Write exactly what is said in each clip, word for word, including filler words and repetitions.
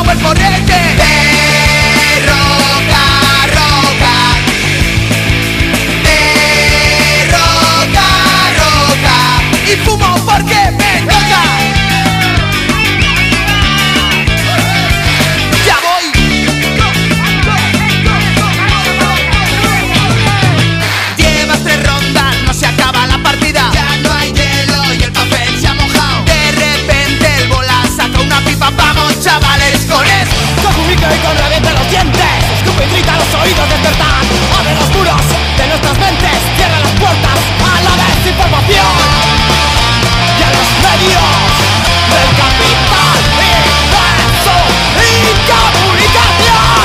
cuerpo reggae. De roca a roca, de roca a roca, y fumo porque me toca. Ya voy. Llevas tres rondas, no se acaba la partida. Ya no hay hielo y el papel se ha mojado. De repente el bola saca una pipa. Vamos chavales con esto. Con un micro y con reviente los dientes, escupe y grita los oídos, despertar. Abre los muros de nuestras mentes, cierra las puertas a la desinformación y a los medios del capital inmenso y comunicación.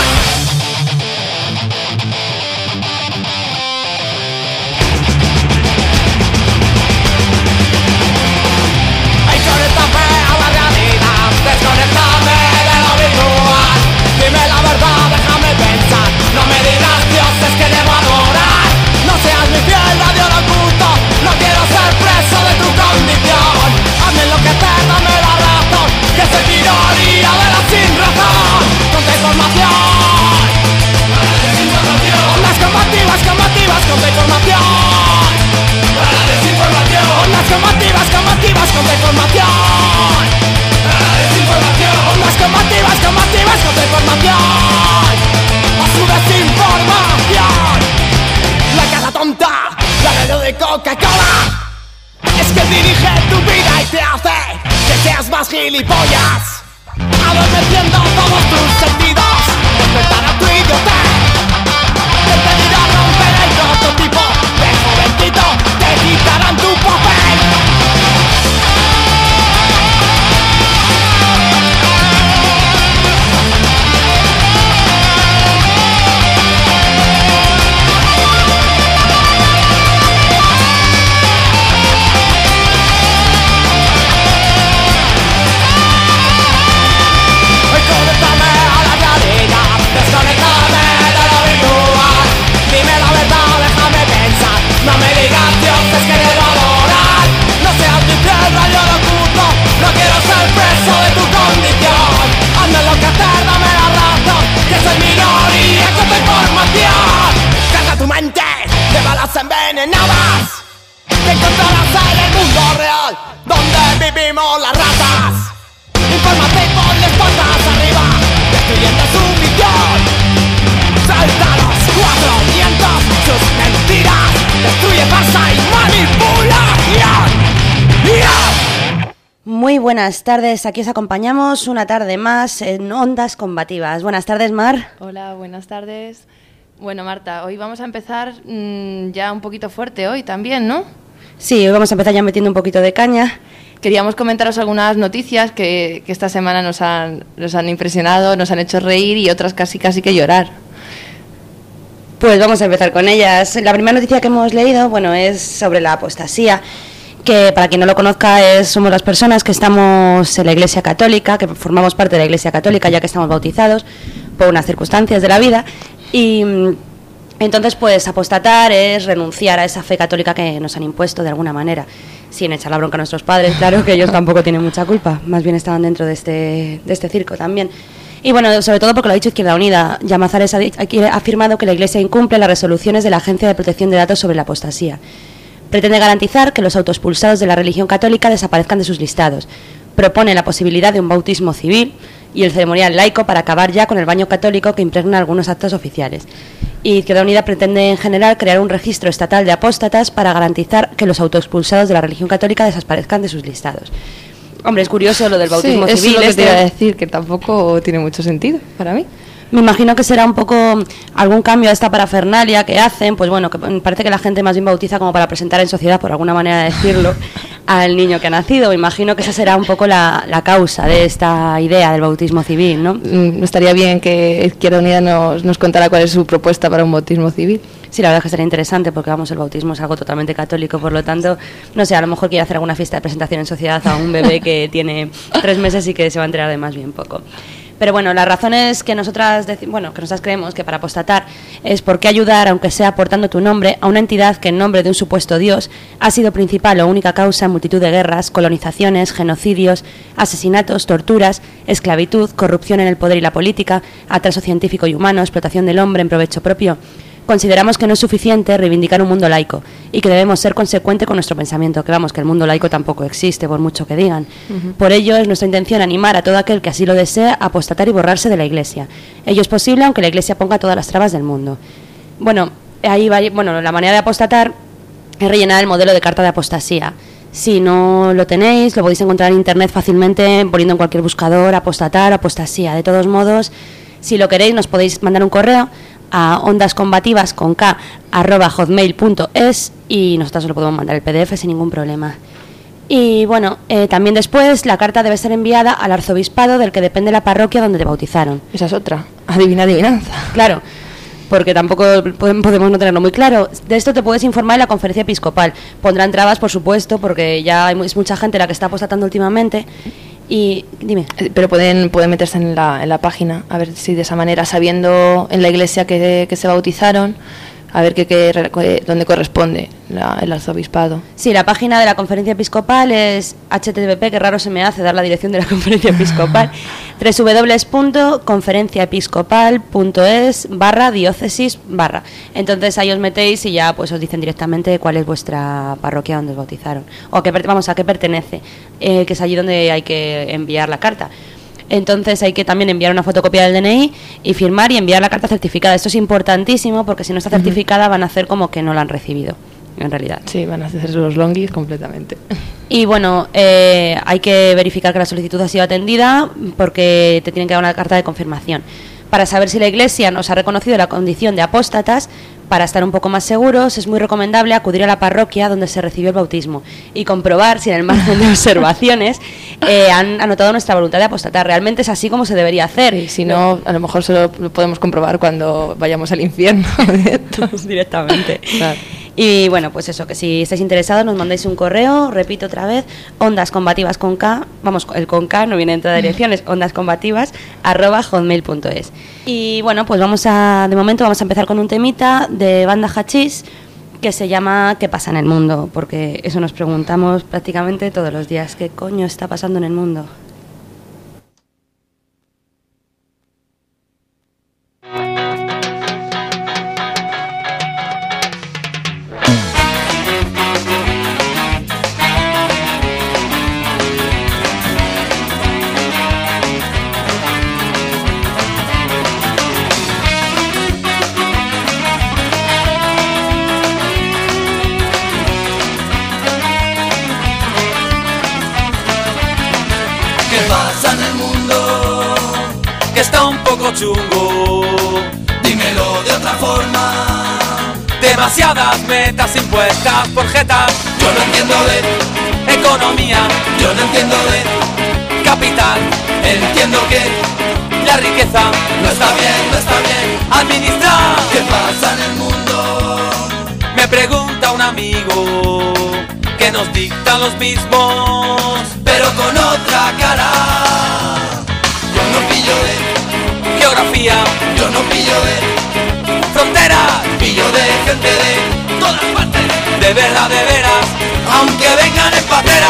Desconéctame a la realidad, desconéctame de lo virtual. Dime la verdad, déjame pensar. No me digas dioses que debo adorar. No seas mi fiel radio lo oculto. No quiero ser preso de tu condición. Hazme lo que te dame la razón, que soy minoría de la sin razón. Contra información, para desinformación. Ondas combativas, combativas, contra información. Para desinformación. Ondas combativas, combativas, contra información. Para desinformación. Ondas combativas, combativas, contra información. A su desinformación. La cara tonta, la radio de Coca-Cola, es que dirige tu vida y te hace que seas más gilipollas, adormeciendo todos tus sentidos, despertar a tu idiotez. Te impedirá romper el prototipo de jovencito, te quitarán tu papel. Desconéctame a la realidad, desconéctame de lo virtual. Dime la verdad, déjame pensar. No me digas dioses que debo adorar. No seas mi fiel radio lo oculto. No quiero ser preso de tu condición. Hazme lo que hacer, dame la razón, que soy minoría con tu información. Carga tu mente de balas envenenadas. Te encontrarás en el mundo real, donde vivimos las ratas. Infórmate y ponles patas arriba, destruyendo su visión. Salta los cuatro vientos, sus mentiras. Destruye, farsa y manipulación. ¡Yeah! Muy buenas tardes, aquí os acompañamos una tarde más en Ondas Combativas. Buenas tardes, Mar. Hola, buenas tardes. Bueno, Marta, hoy vamos a empezar mmm, ya un poquito fuerte hoy también, ¿no? Sí, hoy vamos a empezar ya metiendo un poquito de caña. Queríamos comentaros algunas noticias que, que esta semana nos han, nos han impresionado, nos han hecho reír y otras casi casi que llorar. Pues vamos a empezar con ellas. La primera noticia que hemos leído, bueno, es sobre la apostasía, que para quien no lo conozca es, somos las personas que estamos en la Iglesia Católica, que formamos parte de la Iglesia Católica ya que estamos bautizados por unas circunstancias de la vida, y entonces pues apostatar es renunciar a esa fe católica que nos han impuesto de alguna manera, sin echar la bronca a nuestros padres, claro, que ellos tampoco tienen mucha culpa, más bien estaban dentro de este, de este circo también. Y bueno, sobre todo porque lo ha dicho Izquierda Unida. Llamazares ha, ha afirmado que la Iglesia incumple las resoluciones de la Agencia de Protección de Datos sobre la apostasía. Pretende garantizar que los autoexpulsados de la religión católica desaparezcan de sus listados. Propone la posibilidad de un bautismo civil y el ceremonial laico para acabar ya con el baño católico que impregna algunos actos oficiales. Y Izquierda Unida pretende en general crear un registro estatal de apóstatas para garantizar que los autoexpulsados de la religión católica desaparezcan de sus listados. Hombre, es curioso lo del bautismo sí, civil. Eso es lo que este... te iba a decir, que tampoco tiene mucho sentido para mí. Me imagino que será un poco algún cambio a esta parafernalia que hacen, pues bueno, que parece que la gente más bien bautiza como para presentar en sociedad, por alguna manera de decirlo, al niño que ha nacido. Me imagino que esa será un poco la, la causa de esta idea del bautismo civil, ¿no? Mm, estaría bien que Izquierda Unida nos, nos contara cuál es su propuesta para un bautismo civil. Sí, la verdad es que sería interesante porque, vamos, el bautismo es algo totalmente católico, por lo tanto, no sé, a lo mejor quiere hacer alguna fiesta de presentación en sociedad a un bebé que tiene tres meses y que se va a enterar de más bien poco. Pero bueno, las razones que nosotras, deci- bueno, que nosotras creemos que para apostatar es por qué ayudar, aunque sea aportando tu nombre, a una entidad que en nombre de un supuesto Dios ha sido principal o única causa en multitud de guerras, colonizaciones, genocidios, asesinatos, torturas, esclavitud, corrupción en el poder y la política, atraso científico y humano, explotación del hombre en provecho propio. Consideramos que no es suficiente reivindicar un mundo laico y que debemos ser consecuentes con nuestro pensamiento, que vamos, que el mundo laico tampoco existe, por mucho que digan. Uh-huh. Por ello es nuestra intención animar a todo aquel que así lo desea a apostatar y borrarse de la Iglesia. Ello es posible aunque la Iglesia ponga todas las trabas del mundo. Bueno, ahí va, bueno, la manera de apostatar es rellenar el modelo de carta de apostasía. Si no lo tenéis, lo podéis encontrar en internet fácilmente poniendo en cualquier buscador apostatar o apostasía. De todos modos, si lo queréis nos podéis mandar un correo a ondascombativas con k arroba hotmail punto es y nosotros os lo podemos mandar el P D F sin ningún problema. Y bueno, eh, también después la carta debe ser enviada al arzobispado del que depende la parroquia donde te bautizaron. Esa es otra, adivina adivinanza. Claro, porque tampoco podemos no tenerlo muy claro. De esto te puedes informar en la conferencia episcopal. Pondrán trabas, por supuesto, porque ya hay es mucha gente la que está apostatando últimamente. Y dime. Pero pueden pueden meterse en la, en la página, a ver si de esa manera, sabiendo en la iglesia que, que se bautizaron, a ver qué, qué, dónde corresponde la, el arzobispado. Sí, la página de la conferencia episcopal es H T T P, que raro se me hace dar la dirección de la conferencia episcopal, doble u doble u doble u punto conferenciaepiscopal punto es barra diócesis barra. Entonces ahí os metéis y ya pues os dicen directamente cuál es vuestra parroquia donde os bautizaron, o a qué, vamos, a qué pertenece, eh, que es allí donde hay que enviar la carta. Entonces hay que también enviar una fotocopia del D N I y firmar y enviar la carta certificada. Esto es importantísimo porque si no está certificada van a hacer como que no la han recibido, en realidad. Sí, van a hacer los longis completamente. Y bueno, eh, hay que verificar que la solicitud ha sido atendida porque te tienen que dar una carta de confirmación. Para saber si la Iglesia nos ha reconocido la condición de apóstatas, para estar un poco más seguros, es muy recomendable acudir a la parroquia donde se recibió el bautismo y comprobar si en el margen de observaciones eh, han anotado nuestra voluntad de apostatar. Realmente es así como se debería hacer. Y si no, a lo mejor solo lo podemos comprobar cuando vayamos al infierno directamente. Claro. Y bueno, pues eso, que si estáis interesados nos mandáis un correo, repito otra vez, ondascombativas con K, vamos, el con K no viene en toda dirección, es ondascombativas arroba hotmail punto es. Y bueno, pues vamos a, de momento vamos a empezar con un temita de Banda Hachís que se llama ¿Qué pasa en el mundo? Porque eso nos preguntamos prácticamente todos los días, ¿qué coño está pasando en el mundo? Chungo, dímelo de otra forma. Demasiadas metas impuestas por jetas. Yo no entiendo de economía, yo no entiendo de capital. Entiendo que la riqueza no está bien, no está bien administrar. ¿Qué pasa en el mundo? Me pregunta un amigo que nos dictan los mismos, pero con otra cara. Yo no pillo de geografía, yo no pillo de fronteras, pillo de gente de todas partes, de verdad, de veras, aunque vengan en pateras.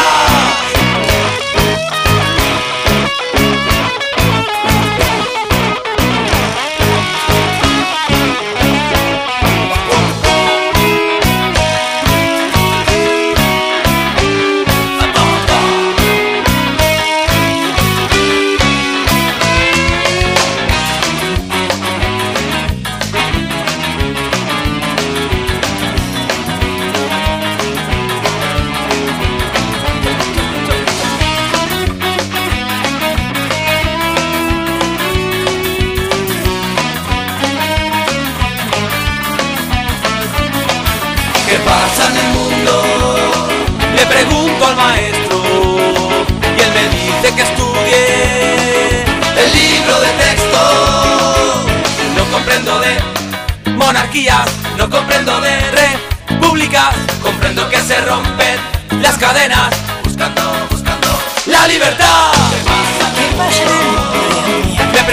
Que estudie el libro de texto. No comprendo de monarquías, no comprendo de repúblicas. Comprendo que se rompen las cadenas buscando, buscando la libertad. ¿Qué pasa? ¿Qué pasa? Me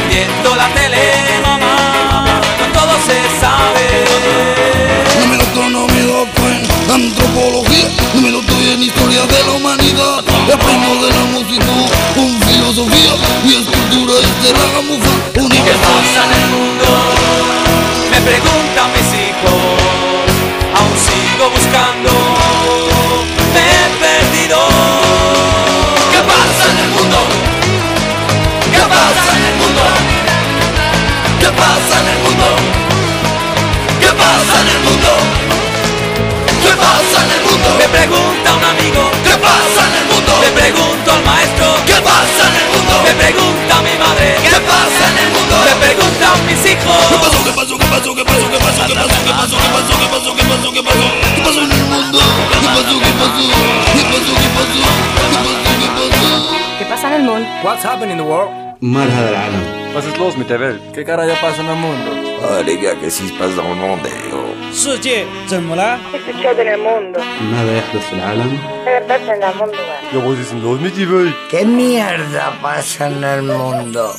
viendo la tele, mamá, no todo se sabe. No me doctor, no me doctor en antropología, no me doctor en historia de la humanidad. Aprendo de la música con filosofía y escultura desde la gamuza. ¿Y qué pasa en el mundo? Me preguntan mis hijos, aún sigo buscando, me he perdido. ¿Qué pasa en el mundo? ¿Qué pasa en el mundo? ¿Qué pasa en el mundo? ¿Qué pasa en el mundo? ¿Qué pasa en el mundo? Me pregunta un amigo, ¿qué pasa en el mundo? Le pregunto al maestro, ¿qué pasa en el mundo? Me pregunta mi madre, ¿qué pasa en el mundo? Me preguntan mis hijos. ¿Qué pasó? ¿Qué pasó? ¿Qué pasó? ¿Qué pasó? ¿Qué pasó? ¿Qué pasó? ¿Qué pasó? ¿Qué pasó? ¿Qué pasó? ¿Qué pasó? ¿Qué pasó? ¿Qué pasó en el mundo? ¿Qué pasó? ¿Qué pasó? ¿Qué pasó? ¿Qué pasó? ¿Qué pasó? ¿Qué pasó? ¿Qué pasa en el mundo? What's happening in the world? مال هذا العالم؟ Was ist los mit der Welt? ¿Qué carajo pasa en el mundo? Ah, les gars, qu'est-ce qui se passe dans le monde? 世界怎么了？ ماذا يحدث في العالم؟ Ja, was ist denn los mit der Welt? ¿Qué mierda pasa en el mundo?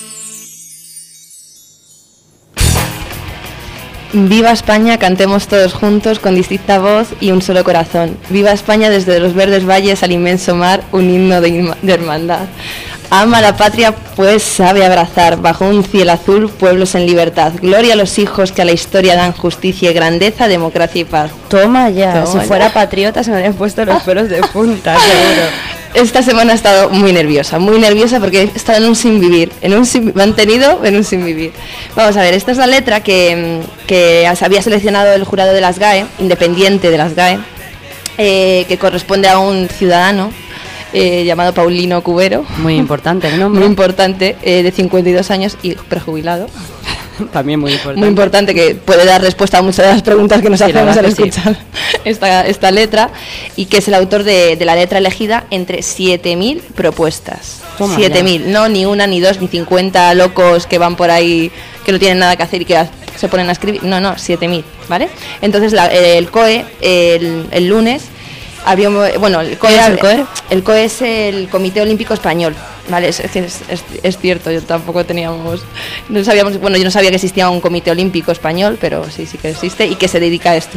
Viva España, cantemos todos juntos con distinta voz y un solo corazón. Viva España desde los verdes valles al inmenso mar, un himno de, inma- de hermandad. Ama la patria, pues sabe abrazar, bajo un cielo azul, pueblos en libertad. Gloria a los hijos que a la historia dan justicia y grandeza, democracia y paz. Toma ya, Toma si fuera ya. patriota se me habrían puesto los pelos de punta, seguro. Esta semana he estado muy nerviosa, muy nerviosa porque he estado en un sin vivir, en un sin, me han tenido en un sin vivir. Vamos a ver, esta es la letra que, que había seleccionado el jurado de las G A E, independiente de las G A E, eh, que corresponde a un ciudadano eh, llamado Paulino Cubero. Muy importante el nombre. Muy importante, eh, de cincuenta y dos años y prejubilado. También muy importante. Muy importante, que puede dar respuesta a muchas de las preguntas que nos Sí, la hacemos al verdad que escuchar esta, esta letra, y que es el autor de, de la letra elegida entre siete mil propuestas. Toma siete mil, no ni una, ni dos, ni cincuenta locos que van por ahí, que no tienen nada que hacer y que se ponen a escribir. No, no, siete mil, ¿vale? Entonces la, el C O E, el, el lunes, había, bueno, el C O E, ¿Qué es el C O E? el C O E es el Comité Olímpico Español, ¿vale? Es, es, es, es cierto, yo tampoco teníamos, no sabíamos, bueno, yo no sabía que existía un Comité Olímpico Español, pero sí, sí que existe y que se dedica a esto,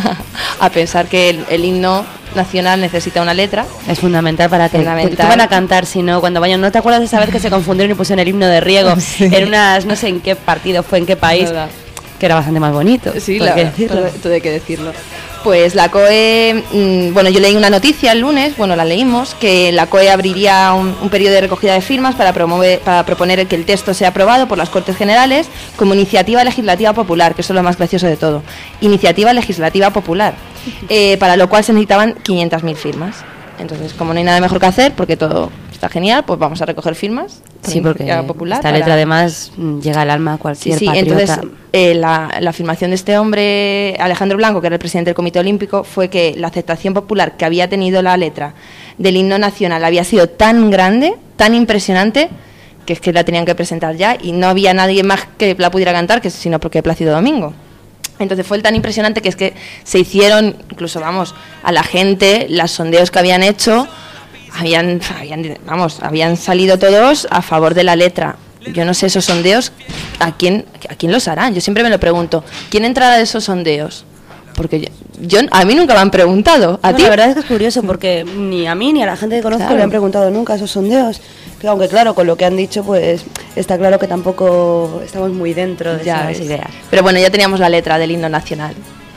a pensar que el, el himno nacional necesita una letra. Es fundamental para que Fundamental. ¿qué van a cantar si no cuando vayan? ¿No te acuerdas de esa vez que se confundieron y pusieron el himno de Riego Sí. en unas, no sé en qué partido fue, en qué país, ¿Verdad? que era bastante más bonito? Sí, ¿por la qué verdad, decirlo? todo, todo hay que decirlo. Pues la C O E, mmm, bueno, yo leí una noticia el lunes, bueno, la leímos, que la C O E abriría un, un periodo de recogida de firmas para, promover, para proponer que el texto sea aprobado por las Cortes Generales como iniciativa legislativa popular, que eso es lo más gracioso de todo. Iniciativa legislativa popular, eh, para lo cual se necesitaban quinientas mil firmas. Entonces, como no hay nada mejor que hacer, porque todo está genial, pues vamos a recoger firmas. Sí, porque popular esta para- letra además mm, llega al alma a Sí, cualquier sí, patriota. entonces eh, la, la afirmación de este hombre, Alejandro Blanco, que era el presidente del Comité Olímpico, fue que la aceptación popular que había tenido la letra del himno nacional había sido tan grande, tan impresionante, que es que la tenían que presentar ya y no había nadie más que la pudiera cantar, que sino porque Plácido Domingo. Entonces fue tan impresionante que es que se hicieron, incluso vamos, a la gente, los sondeos que habían hecho, habían, habían, vamos, habían salido todos a favor de la letra. Yo no sé esos sondeos, ¿a quién, a quién los harán? Yo siempre me lo pregunto, ¿quién entrará de esos sondeos? Porque yo, yo a mí nunca me han preguntado, ¿a No, ti? la verdad es que es curioso porque ni a mí ni a la gente que conozco Claro. le han preguntado nunca esos sondeos. Que aunque claro, con lo que han dicho, pues está claro que tampoco estamos muy dentro de Ya esas ves. ideas. Pero bueno, ya teníamos la letra del himno nacional.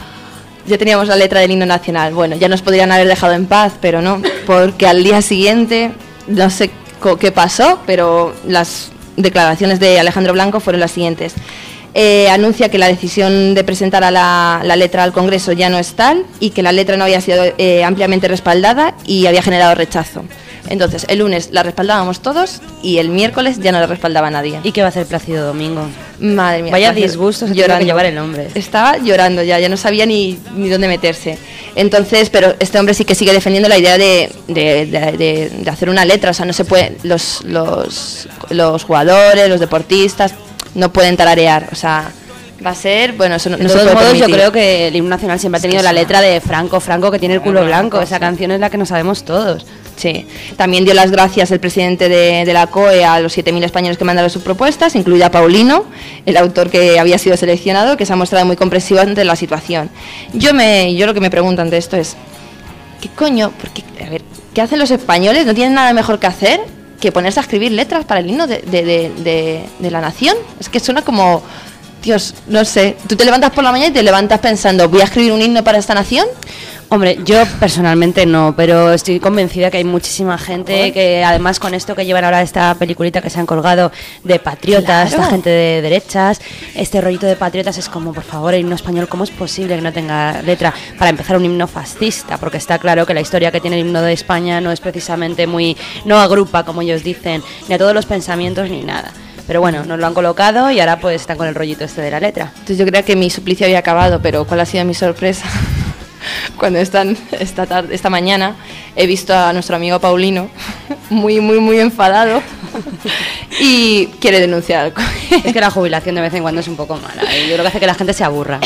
Ya teníamos la letra del himno nacional. Bueno, ya nos podrían haber dejado en paz, pero no, porque al día siguiente, no sé co- qué pasó, pero las declaraciones de Alejandro Blanco fueron las siguientes. Eh, anuncia que la decisión de presentar a la, la letra al Congreso ya no es tal y que la letra no había sido eh, ampliamente respaldada y había generado rechazo. Entonces, el lunes la respaldábamos todos y el miércoles ya no la respaldaba nadie. ¿Y qué va a hacer Plácido Domingo? Madre mía. Vaya Plácido, disgusto se tiene que llevar el hombre. Estaba llorando ya, ya no sabía ni, ni dónde meterse. Entonces, pero este hombre sí que sigue defendiendo la idea de, de, de, de- de hacer una letra. O sea, no se puede, los, los, los jugadores, los deportistas, no pueden tararear. O sea, va a ser, bueno, eso no, De no se todos puede modos, yo permitir. creo que el himno nacional siempre ha tenido la letra de Franco, Franco que tiene el culo blanco. Esa canción es la que no sabemos todos. Sí, también dio las gracias el presidente de, de la C O E a los siete mil españoles que mandaron sus propuestas, incluida Paulino, el autor que había sido seleccionado, que se ha mostrado muy comprensivo ante la situación. Yo me, yo lo que me pregunto ante esto es, ¿qué coño? Porque, a ver, ¿qué hacen los españoles? ¿No tienen nada mejor que hacer que ponerse a escribir letras para el himno de, de, de, de, de la nación? Es que suena como, Dios, no sé, tú te levantas por la mañana y te levantas pensando, ¿voy a escribir un himno para esta nación? Hombre, yo personalmente no, pero estoy convencida que hay muchísima gente que además con esto que llevan ahora esta peliculita que se han colgado de patriotas, Claro. esta gente de derechas, este rollito de patriotas es como, por favor, el himno español, ¿cómo es posible que no tenga letra? Para empezar, un himno fascista, porque está claro que la historia que tiene el himno de España no es precisamente muy, no agrupa, como ellos dicen, ni a todos los pensamientos ni nada. Pero bueno, nos lo han colocado y ahora pues están con el rollito este de la letra. Entonces yo creía que mi suplicio había acabado, pero ¿cuál ha sido mi sorpresa? Cuando están esta tarde, esta mañana he visto a nuestro amigo Paulino muy, muy, muy enfadado y quiere denunciar al C O E. Es que la jubilación de vez en cuando es un poco mala y yo creo que hace que la gente se aburra.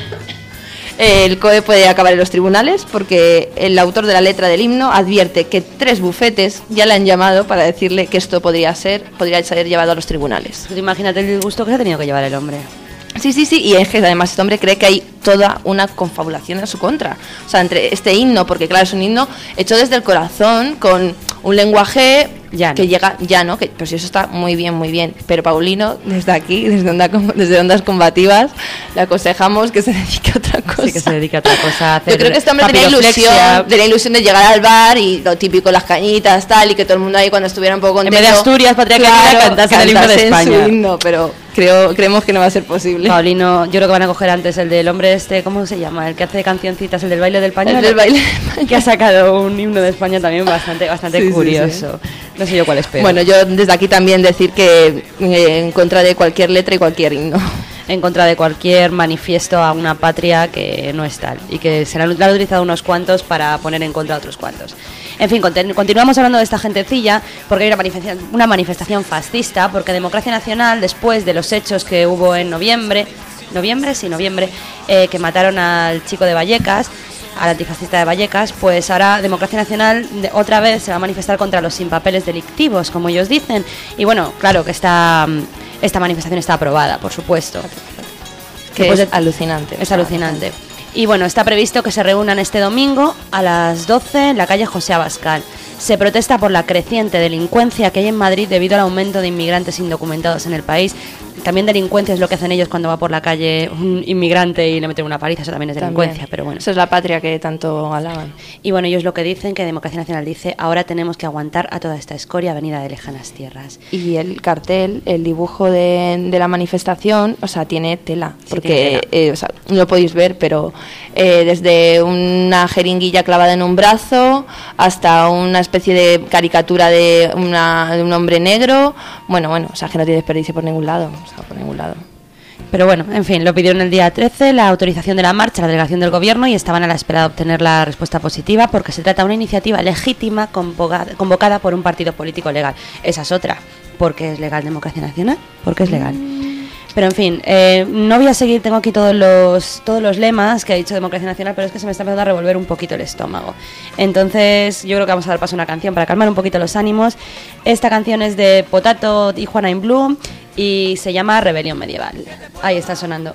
El C O E puede acabar en los tribunales porque el autor de la letra del himno advierte que tres bufetes ya le han llamado para decirle que esto podría ser, podría ser llevado a los tribunales. Tú imagínate el disgusto que se ha tenido que llevar el hombre. Sí, sí, sí, y es que además este hombre cree que hay toda una confabulación en su contra. O sea, entre este himno, porque claro, es un himno hecho desde el corazón, con un lenguaje llano. que llega llano, que pues eso está muy bien, muy bien. Pero Paulino, desde aquí, desde, onda, desde Ondas Combativas, le aconsejamos que se dedique a otra cosa. Sí, que se dedique a otra cosa. A hacer Yo creo que este hombre tenía ilusión, tenía ilusión de llegar al bar y lo típico, las cañitas, tal, y que todo el mundo ahí cuando estuviera un poco contento, en vez de Asturias, Patria Querida, claro, cantase el himno de cantase en España. su himno, pero creo, creemos que no va a ser posible. Paulino, yo creo que van a coger antes el del hombre este, ¿cómo se llama? El que hace cancioncitas, el del baile del pañuelo. El del baile que ha sacado un himno de España también bastante, bastante Sí, sí, curioso. sí. No sé yo cuál espero. Bueno, yo desde aquí también decir que eh, en contra de cualquier letra y cualquier himno. En contra de cualquier manifiesto a una patria que no es tal y que se la han utilizado unos cuantos para poner en contra a otros cuantos. En fin, continu- continuamos hablando de esta gentecilla porque hay una manifestación, una manifestación fascista, porque Democracia Nacional, después de los hechos que hubo en noviembre, noviembre, sí, noviembre, eh, que mataron al chico de Vallecas, al antifascista de Vallecas, pues ahora Democracia Nacional de, otra vez se va a manifestar contra los sin papeles delictivos, como ellos dicen. Y bueno, claro que esta, esta manifestación está aprobada, por supuesto. Que Después es de- alucinante. Es alucinante. Y bueno, está previsto que se reúnan este domingo a las doce en la calle José Abascal. Se protesta por la creciente delincuencia que hay en Madrid debido al aumento de inmigrantes indocumentados en el país. También delincuencia es lo que hacen ellos cuando va por la calle un inmigrante y le meten una paliza, eso también es delincuencia, También. pero bueno. Eso es la patria que tanto alaban. Y bueno, ellos lo que dicen, que Democracia Nacional dice, ahora tenemos que aguantar a toda esta escoria venida de lejanas tierras. Y el cartel, el dibujo de, de la manifestación, o sea, tiene tela. Sí, Porque, tiene tela. eh, o sea, no lo podéis ver, pero eh, desde una jeringuilla clavada en un brazo hasta una especie de caricatura de, una, de un hombre negro. Bueno, bueno, o sea, que no tiene desperdicio por ningún lado. O sea, por ningún lado. Pero bueno, en fin, lo pidieron el día trece, la autorización de la marcha, la delegación del gobierno, y estaban a la espera de obtener la respuesta positiva porque se trata de una iniciativa legítima convocada, convocada por un partido político legal. Esa es otra. ¿Por qué es legal Democracia Nacional? Porque es legal. Pero en fin, eh, no voy a seguir, tengo aquí todos los, todos los lemas que ha dicho Democracia Nacional, pero es que se me está empezando a revolver un poquito el estómago. Entonces yo creo que vamos a dar paso a una canción para calmar un poquito los ánimos. Esta canción es de Potato y Juana in Blue y se llama Rebelión Medieval. Ahí está sonando.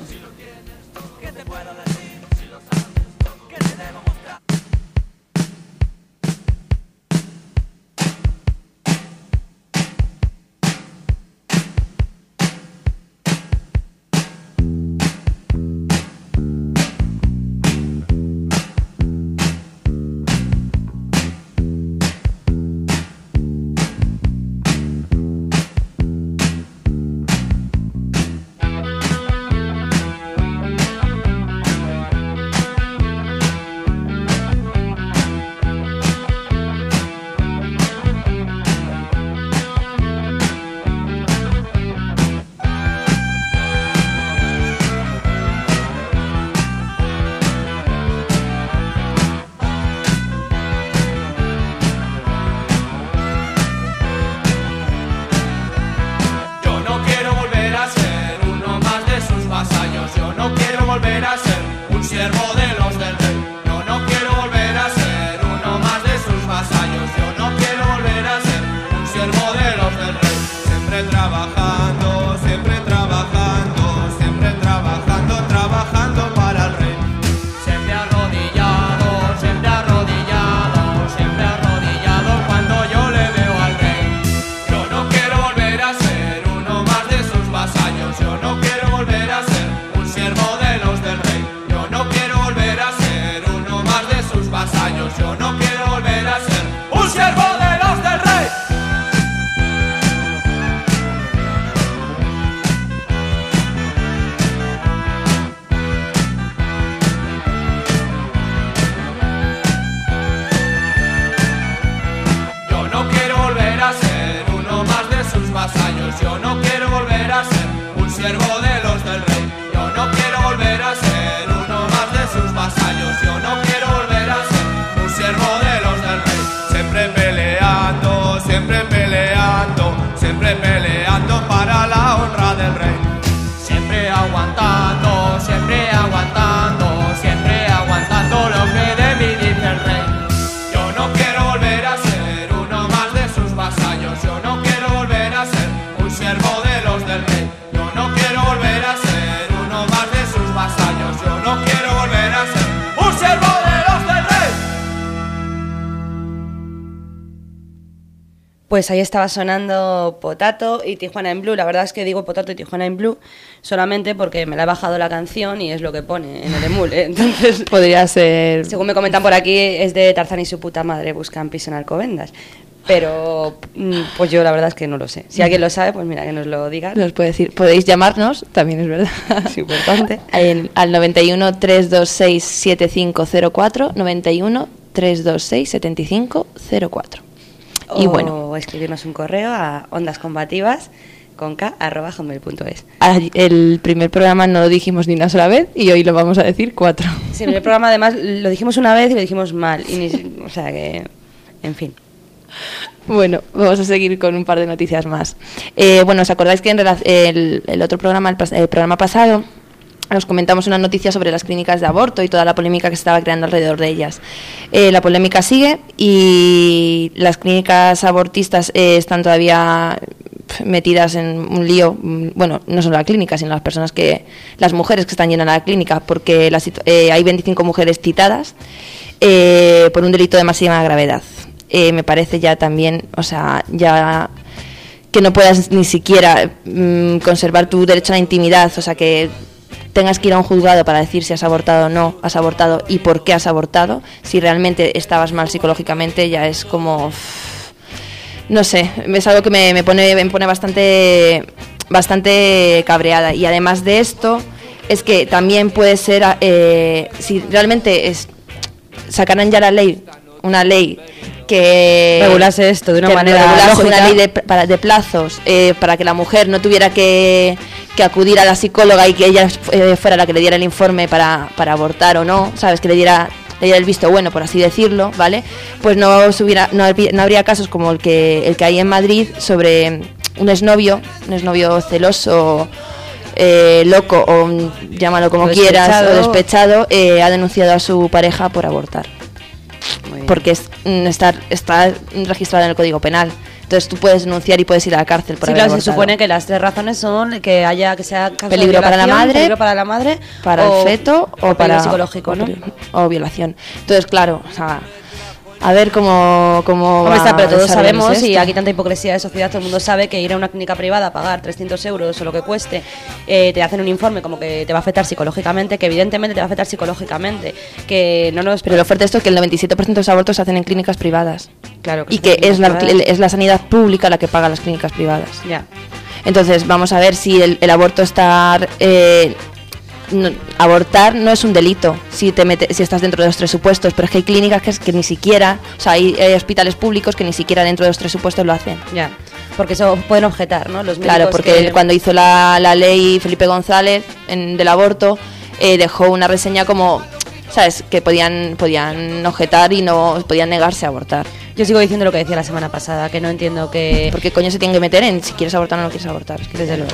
de los del rey. Siempre trabajando, siempre trabajando, siempre trabajando, trabajando para el rey. Siempre arrodillado, siempre arrodillado, siempre arrodillado cuando yo le veo al rey. Yo no quiero volver a ser uno más de sus vasallos. Yo no quiero volver a ser un siervo de los del rey. Yo no quiero volver a ser uno más de sus vasallos. Yo no quiero volver a ser un siervo de los del rey. Yo no quiero volver a ser uno más de sus vasallos. Yo no quiero volver a ser un siervo de los del rey. Yo no quiero volver a ser uno más de sus vasallos. Yo no quiero volver a ser un siervo de los del rey. Siempre peleando, siempre peleando, siempre peleando para la honra del rey. Siempre aguantando, siempre aguantando, siempre aguantando lo que de mí dice el rey. Yo no quiero volver a ser uno más de sus vasallos. Yo no quiero volver a ser un siervo de los del rey. Yo no quiero volver a ser uno más de sus vasallos. Yo no quiero volver a ser un siervo de los del rey. Pues ahí estaba sonando Potato y Tijuana in Blue. La verdad es que digo Potato y Tijuana in Blue solamente porque me la he bajado la canción y es lo que pone en el emule. Entonces, podría ser... según me comentan por aquí, es de Tarzán y su puta madre buscan piso en Alcobendas. Pero pues yo la verdad es que no lo sé. Si alguien lo sabe, pues mira, que nos lo diga. Nos puede decir, podéis llamarnos, también es verdad. Es importante. En, al noventa y uno, tres dos seis, siete cinco cero cuatro, noventa y uno, tres dos seis, siete cinco cero cuatro. O Y bueno, escribirnos un correo a ondascombativas con k arroba hotmail punto es. el primer programa no lo dijimos ni una sola vez y hoy lo vamos a decir cuatro. Sí, el primer programa además lo dijimos una vez y lo dijimos mal. Y ni, o sea que, en fin. Bueno, vamos a seguir con un par de noticias más. Eh, bueno, ¿os acordáis que en relac- el, el otro programa, el, pas- el programa pasado, nos comentamos una noticia sobre las clínicas de aborto y toda la polémica que se estaba creando alrededor de ellas? Eh, la polémica sigue y las clínicas abortistas eh, están todavía metidas en un lío. Bueno, no solo la clínica, sino las personas que, las mujeres que están yendo a la clínica, porque la situ- eh, hay veinticinco mujeres citadas eh, por un delito de máxima gravedad. Eh, me parece ya también, o sea, ya que no puedas ni siquiera mmm, conservar tu derecho a la intimidad, o sea, que tengas que ir a un juzgado para decir si has abortado o no has abortado y por qué has abortado, si realmente estabas mal psicológicamente, ya es como, no sé, es algo que me, me pone me pone bastante bastante cabreada. Y además de esto, es que también puede ser, eh, si realmente es, sacaran ya la ley, una ley que regulase esto de una manera regulase lógica, una ley de, para, de plazos eh, para que la mujer no tuviera que, que acudir a la psicóloga y que ella eh, fuera la que le diera el informe para, para abortar o no, sabes, que le diera, le diera el visto bueno, por así decirlo, ¿vale? Pues no subiera, no, no habría casos como el que el que hay en Madrid sobre un exnovio, un exnovio celoso, eh, loco o llámalo como o quieras, despechado. o despechado, eh, ha denunciado a su pareja por abortar. Porque es, está, está registrado en el Código Penal. Entonces tú puedes denunciar y puedes ir a la cárcel por sí, haber claro, abortado. se supone que las tres razones son que haya que sea caso peligro de para la madre, peligro para la madre, para o, el feto o, o para psicológico, ¿no? O violación. Entonces, claro, o sea, a ver cómo cómo Hombre, va está, pero todos desarrollándose sabemos, y esto. aquí tanta hipocresía de sociedad, todo el mundo sabe que ir a una clínica privada a pagar trescientos euros o lo que cueste, eh, te hacen un informe como que te va a afectar psicológicamente, que evidentemente te va a afectar psicológicamente, que no nos... Pero lo fuerte de esto es que el noventa y siete por ciento de los abortos se hacen en clínicas privadas. Claro, y se que hacen en es la, privadas. es la sanidad pública la que paga las clínicas privadas. Ya. Entonces, vamos a ver si el, el aborto está... Eh, no, abortar no es un delito si te mete, si estás dentro de los tres supuestos, pero es que hay clínicas que, es que ni siquiera, o sea, hay, hay hospitales públicos que ni siquiera dentro de los tres supuestos lo hacen. Ya, porque eso pueden objetar, ¿no? Los Claro, porque que... él, cuando hizo la, la ley Felipe González en, del aborto, eh, dejó una reseña como, ¿sabes?, que podían, podían objetar y no podían negarse a abortar. Yo sigo diciendo lo que decía la semana pasada, que no entiendo que... ¿Por qué coño se tienen que meter en si quieres abortar o no quieres abortar? Es que desde luego.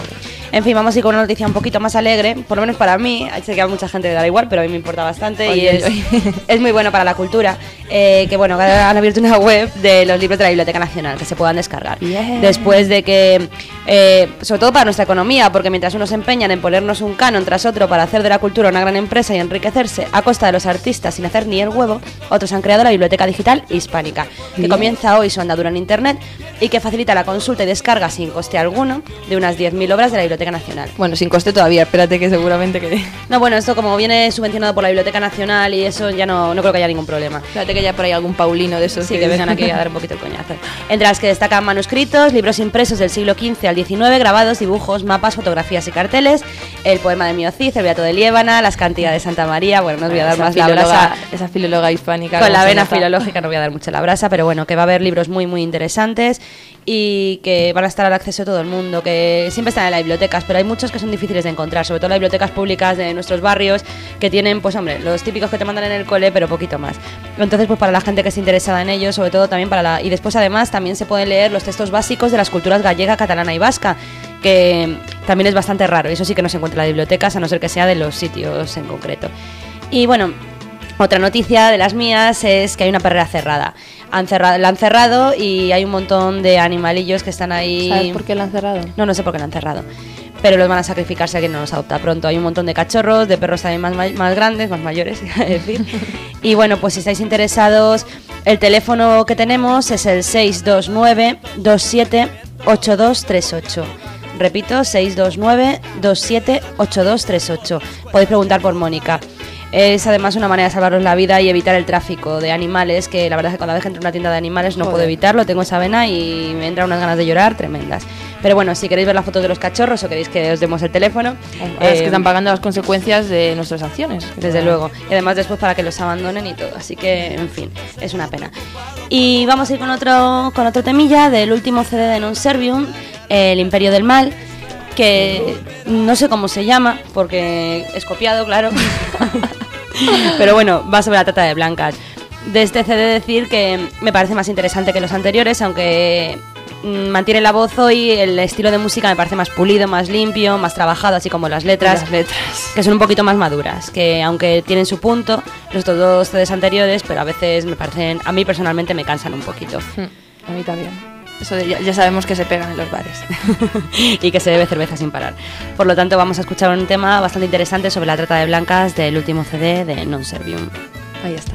En fin, vamos a ir con una noticia un poquito más alegre, por lo menos para mí. Sé que a mucha gente le da igual, pero a mí me importa bastante. Oye, y es, es muy bueno para la cultura. Eh, que bueno, que han abierto una web de los libros de la Biblioteca Nacional que se puedan descargar. Yeah. Después de que, eh, sobre todo para nuestra economía, porque mientras unos se empeñan en ponernos un canon tras otro para hacer de la cultura una gran empresa y enriquecerse a costa de los artistas sin hacer ni el huevo, otros han creado la Biblioteca Digital Hispánica, que yeah. comienza hoy su andadura en Internet y que facilita la consulta y descarga sin coste alguno de unas diez mil obras de la Biblioteca Nacional. Bueno, sin coste todavía, espérate que seguramente que... No, bueno, esto como viene subvencionado por la Biblioteca Nacional y eso ya no, no creo que haya ningún problema. Espérate que haya por ahí algún paulino de esos. Sí, que, que vengan aquí a dar un poquito el coñazo. Entre las que destacan manuscritos, libros impresos del siglo quince al diecinueve, grabados, dibujos, mapas, fotografías y carteles, el poema de Mio Cid, el Beato de Liébana, las cantigas de Santa María. Bueno, no os voy a dar esa más la brasa. Esa filóloga hispánica. Con la vena filológica no voy a dar mucho la brasa, pero bueno, que va a haber libros muy, muy interesantes y que van a estar al acceso de todo el mundo, que siempre están en las bibliotecas, pero hay muchos que son difíciles de encontrar, sobre todo las bibliotecas públicas de nuestros barrios, que tienen, pues hombre, los típicos que te mandan en el cole, pero poquito más. Entonces, pues para la gente que esté interesada en ello, sobre todo también para la... Y después, además, también se pueden leer los textos básicos de las culturas gallega, catalana y vasca, que también es bastante raro, y eso sí que no se encuentra en las bibliotecas, a no ser que sea de los sitios en concreto. Y bueno... Otra noticia de las mías es que hay una perrera cerrada. Han cerrado, la han cerrado y hay un montón de animalillos que están ahí. ¿Sabes por qué la han cerrado? No, no sé por qué la han cerrado. Pero los van a sacrificar si alguien no los adopta pronto. Hay un montón de cachorros, de perros también más, más grandes, más mayores, es decir. Y bueno, pues si estáis interesados, el teléfono que tenemos es el seis dos nueve, dos siete, ocho dos tres ocho. Repito, seis dos nueve, dos siete, ocho dos tres ocho. Podéis preguntar por Mónica. Es además una manera de salvaros la vida y evitar el tráfico de animales, que la verdad es que cada vez que entro en una tienda de animales no Joder. puedo evitarlo, tengo esa vena y me entran unas ganas de llorar tremendas. Pero bueno, si queréis ver las fotos de los cachorros o queréis que os demos el teléfono... Eh, es que están pagando las consecuencias de nuestras acciones. Desde luego. Y además después para que los abandonen y todo. Así que, en fin, es una pena. Y vamos a ir con otro, con otro temilla del último C D de Non Servium, El Imperio del Mal, que no sé cómo se llama, porque es copiado, claro. Pero bueno, va sobre la trata de blancas. De este C D decir que me parece más interesante que los anteriores, aunque mantiene la voz hoy, el estilo de música me parece más pulido, más limpio, más trabajado, así como las letras, las letras. que son un poquito más maduras, que aunque tienen su punto, los dos C Ds anteriores, pero a veces me parecen, a mí personalmente me cansan un poquito. A mí también. Eso de, ya, ya sabemos que se pegan en los bares. Y que se bebe cerveza sin parar. Por lo tanto, vamos a escuchar un tema bastante interesante sobre la trata de blancas del último C D de Non Servium. Ahí está.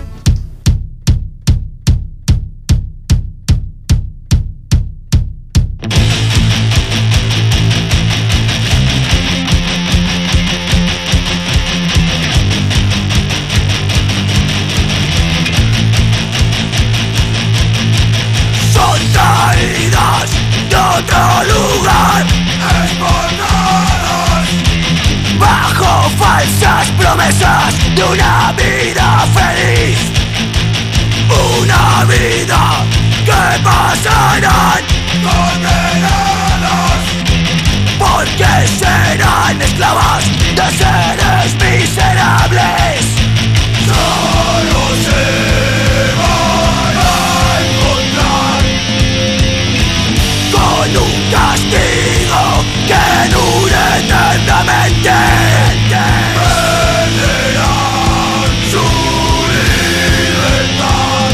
Otro lugar, explotadas bajo falsas promesas de una vida feliz, una vida que pasarán condenadas, porque serán esclavas de seres miserables. Solo se van a encontrar con un castigo que dure eternamente. Perderán su libertad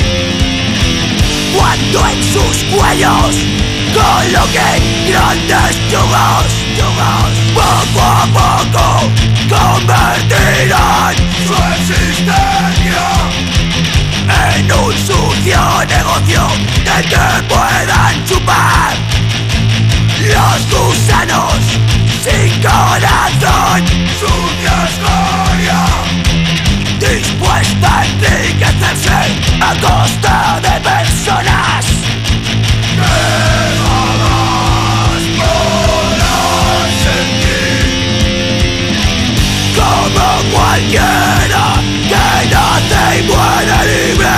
cuando en sus cuellos coloquen grandes yugos, yugos. Poco a poco convertirán su existencia en un sucio negocio del que puedan chupar los gusanos sin corazón. Sucia escoria dispuesta a enriquecerse a costa de personas que jamás podrán sentir como cualquiera que nace y muere libre.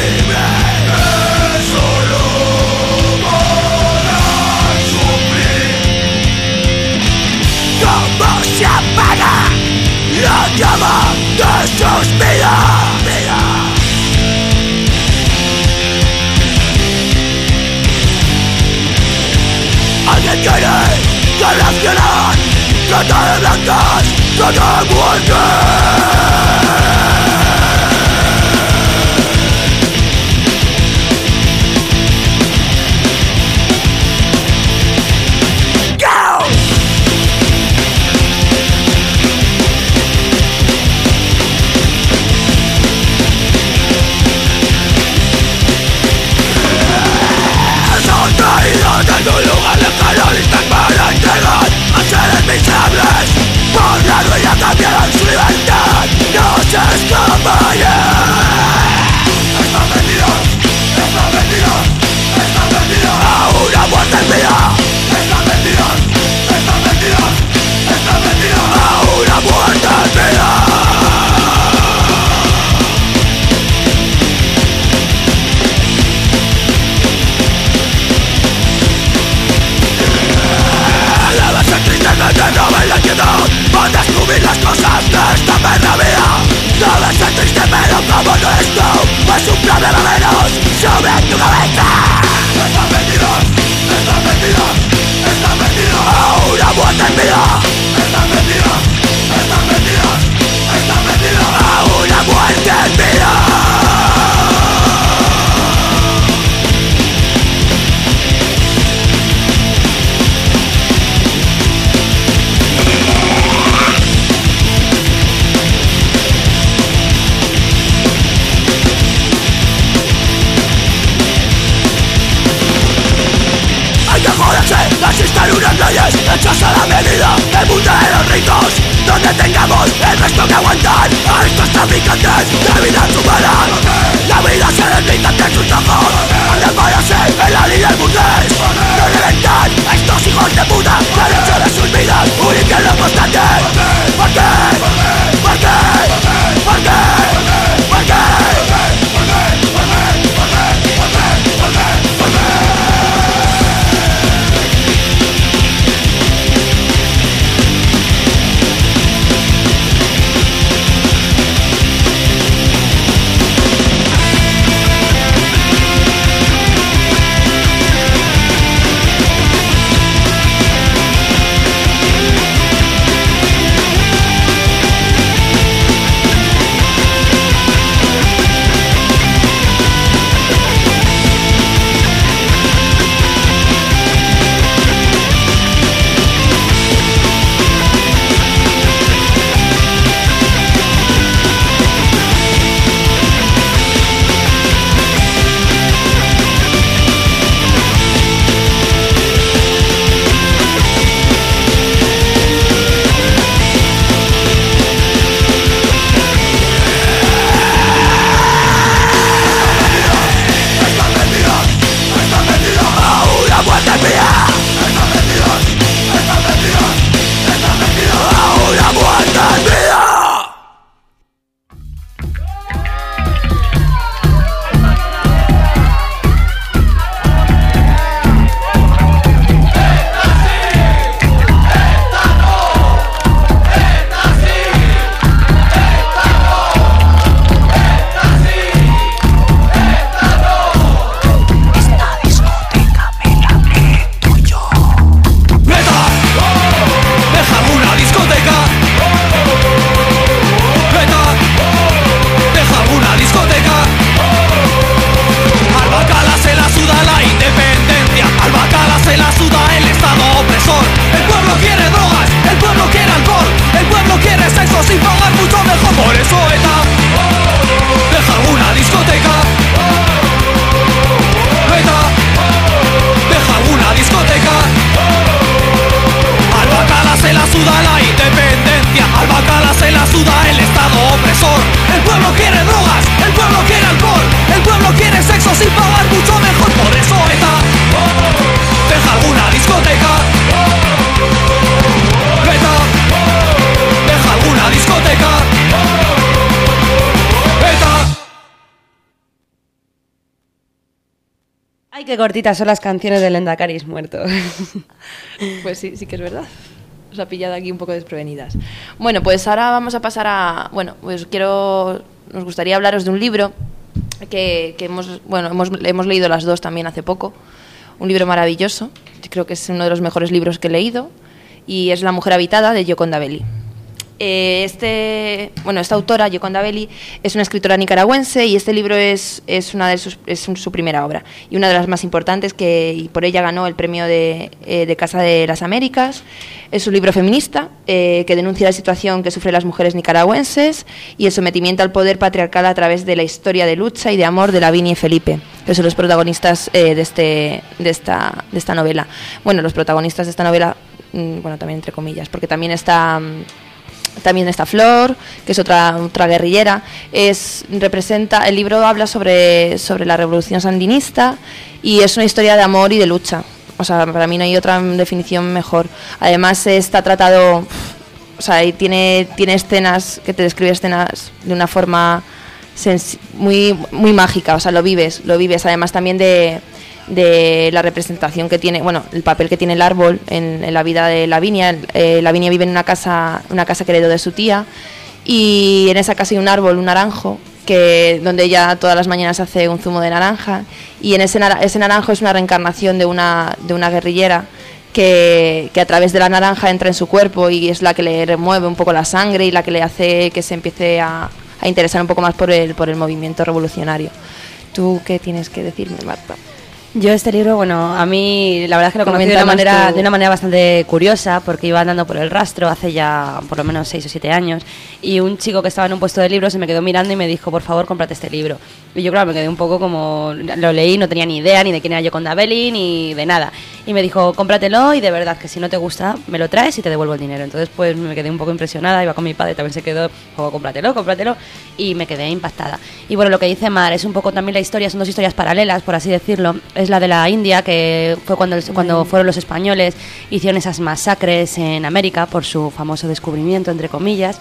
Se apaga la llama de sus vidas. Alguien quiere que reaccionan, trata de blancas, trata de muerte. En un lugar lejano listas para entregar a seres miserables. Por la ruina cambiarán su libertad, no se escapan. Están vendidos, están vendidos, están vendidos a una muerte en vida. Están vendidos, están vendidos, están vendidos a una muerte en vida. No me la quedo por descubrir las cosas de esta perra vida. Debe ser triste pero como no esto es un problema menos sobre tu cabeza. Están vendidos, están vendidos, están vendidos a una muerte en vida. Están vendidos, están vendidos, están vendidos a una muerte en vida. Existen unas leyes hechas a la medida del mundo de los ricos, donde tengamos el resto que aguantar a estos traficantes de vidas humanas. La vida se desliza ante sus ojos, al desmayarse en la línea del burgués. No reventan estos hijos de puta que han hecho de sus vidas un infierno constante. ¿Por qué? ¿Por qué? ¿Por qué? ¿Por qué? Ay, qué cortitas son las canciones del Endakaris muerto. Pues sí, sí que es verdad. Os ha pillado aquí un poco desprevenidas. Bueno, pues ahora vamos a pasar a... Bueno, pues quiero... Nos gustaría hablaros de un libro que, que hemos... Bueno, hemos, hemos leído las dos también hace poco. Un libro maravilloso. Creo que es uno de los mejores libros que he leído. y es La mujer habitada, de Gioconda Belli. Este, bueno, esta autora, Gioconda Belli, es una escritora nicaragüense y este libro es, es, una de sus, es su primera obra y una de las más importantes, que y por ella ganó el premio de, eh, de Casa de las Américas. Es un libro feminista eh, que denuncia la situación que sufren las mujeres nicaragüenses y el sometimiento al poder patriarcal a través de la historia de lucha y de amor de Lavinia y Felipe, que son los protagonistas eh, de, este, de, esta, de esta novela. Bueno, los protagonistas de esta novela, mmm, bueno, también entre comillas, porque también está... También está Flor, que es otra, otra guerrillera. Es, representa, el libro habla sobre, sobre la revolución sandinista y es una historia de amor y de lucha. O sea, para mí no hay otra definición mejor. Además está tratado, o sea, y tiene, tiene escenas, que te describe escenas de una forma sens- muy, muy mágica. O sea, lo vives, lo vives. Además también de... de la representación que tiene, bueno, el papel que tiene el árbol en, en la vida de Lavinia. Eh, Lavinia vive en una casa, una casa que heredó de su tía, y en esa casa hay un árbol, un naranjo, que donde ella todas las mañanas hace un zumo de naranja, y en ese, ese naranjo es una reencarnación de una, de una guerrillera que, que a través de la naranja entra en su cuerpo y es la que le remueve un poco la sangre y la que le hace que se empiece a, a interesar un poco más por el, por el movimiento revolucionario. ¿Tú qué tienes que decirme, Marta? Yo este libro, bueno, a mí la verdad es que lo conocí de una manera, de una manera bastante curiosa, porque iba andando por el rastro hace ya por lo menos seis o siete años, y un chico que estaba en un puesto de libros se me quedó mirando y me dijo, por favor, cómprate este libro. Y yo, claro, me quedé un poco como, lo leí, no tenía ni idea ni de quién era Gioconda Belli, ni de nada. Y me dijo, cómpratelo y de verdad que si no te gusta, me lo traes y te devuelvo el dinero. Entonces, pues me quedé un poco impresionada, iba con mi padre, también se quedó, oh, cómpratelo, cómpratelo, y me quedé impactada. Y bueno, lo que dice Mar es un poco también la historia, son dos historias paralelas, por así decirlo. Es la de la India, que fue cuando, cuando fueron los españoles, hicieron esas masacres en América por su famoso descubrimiento, entre comillas.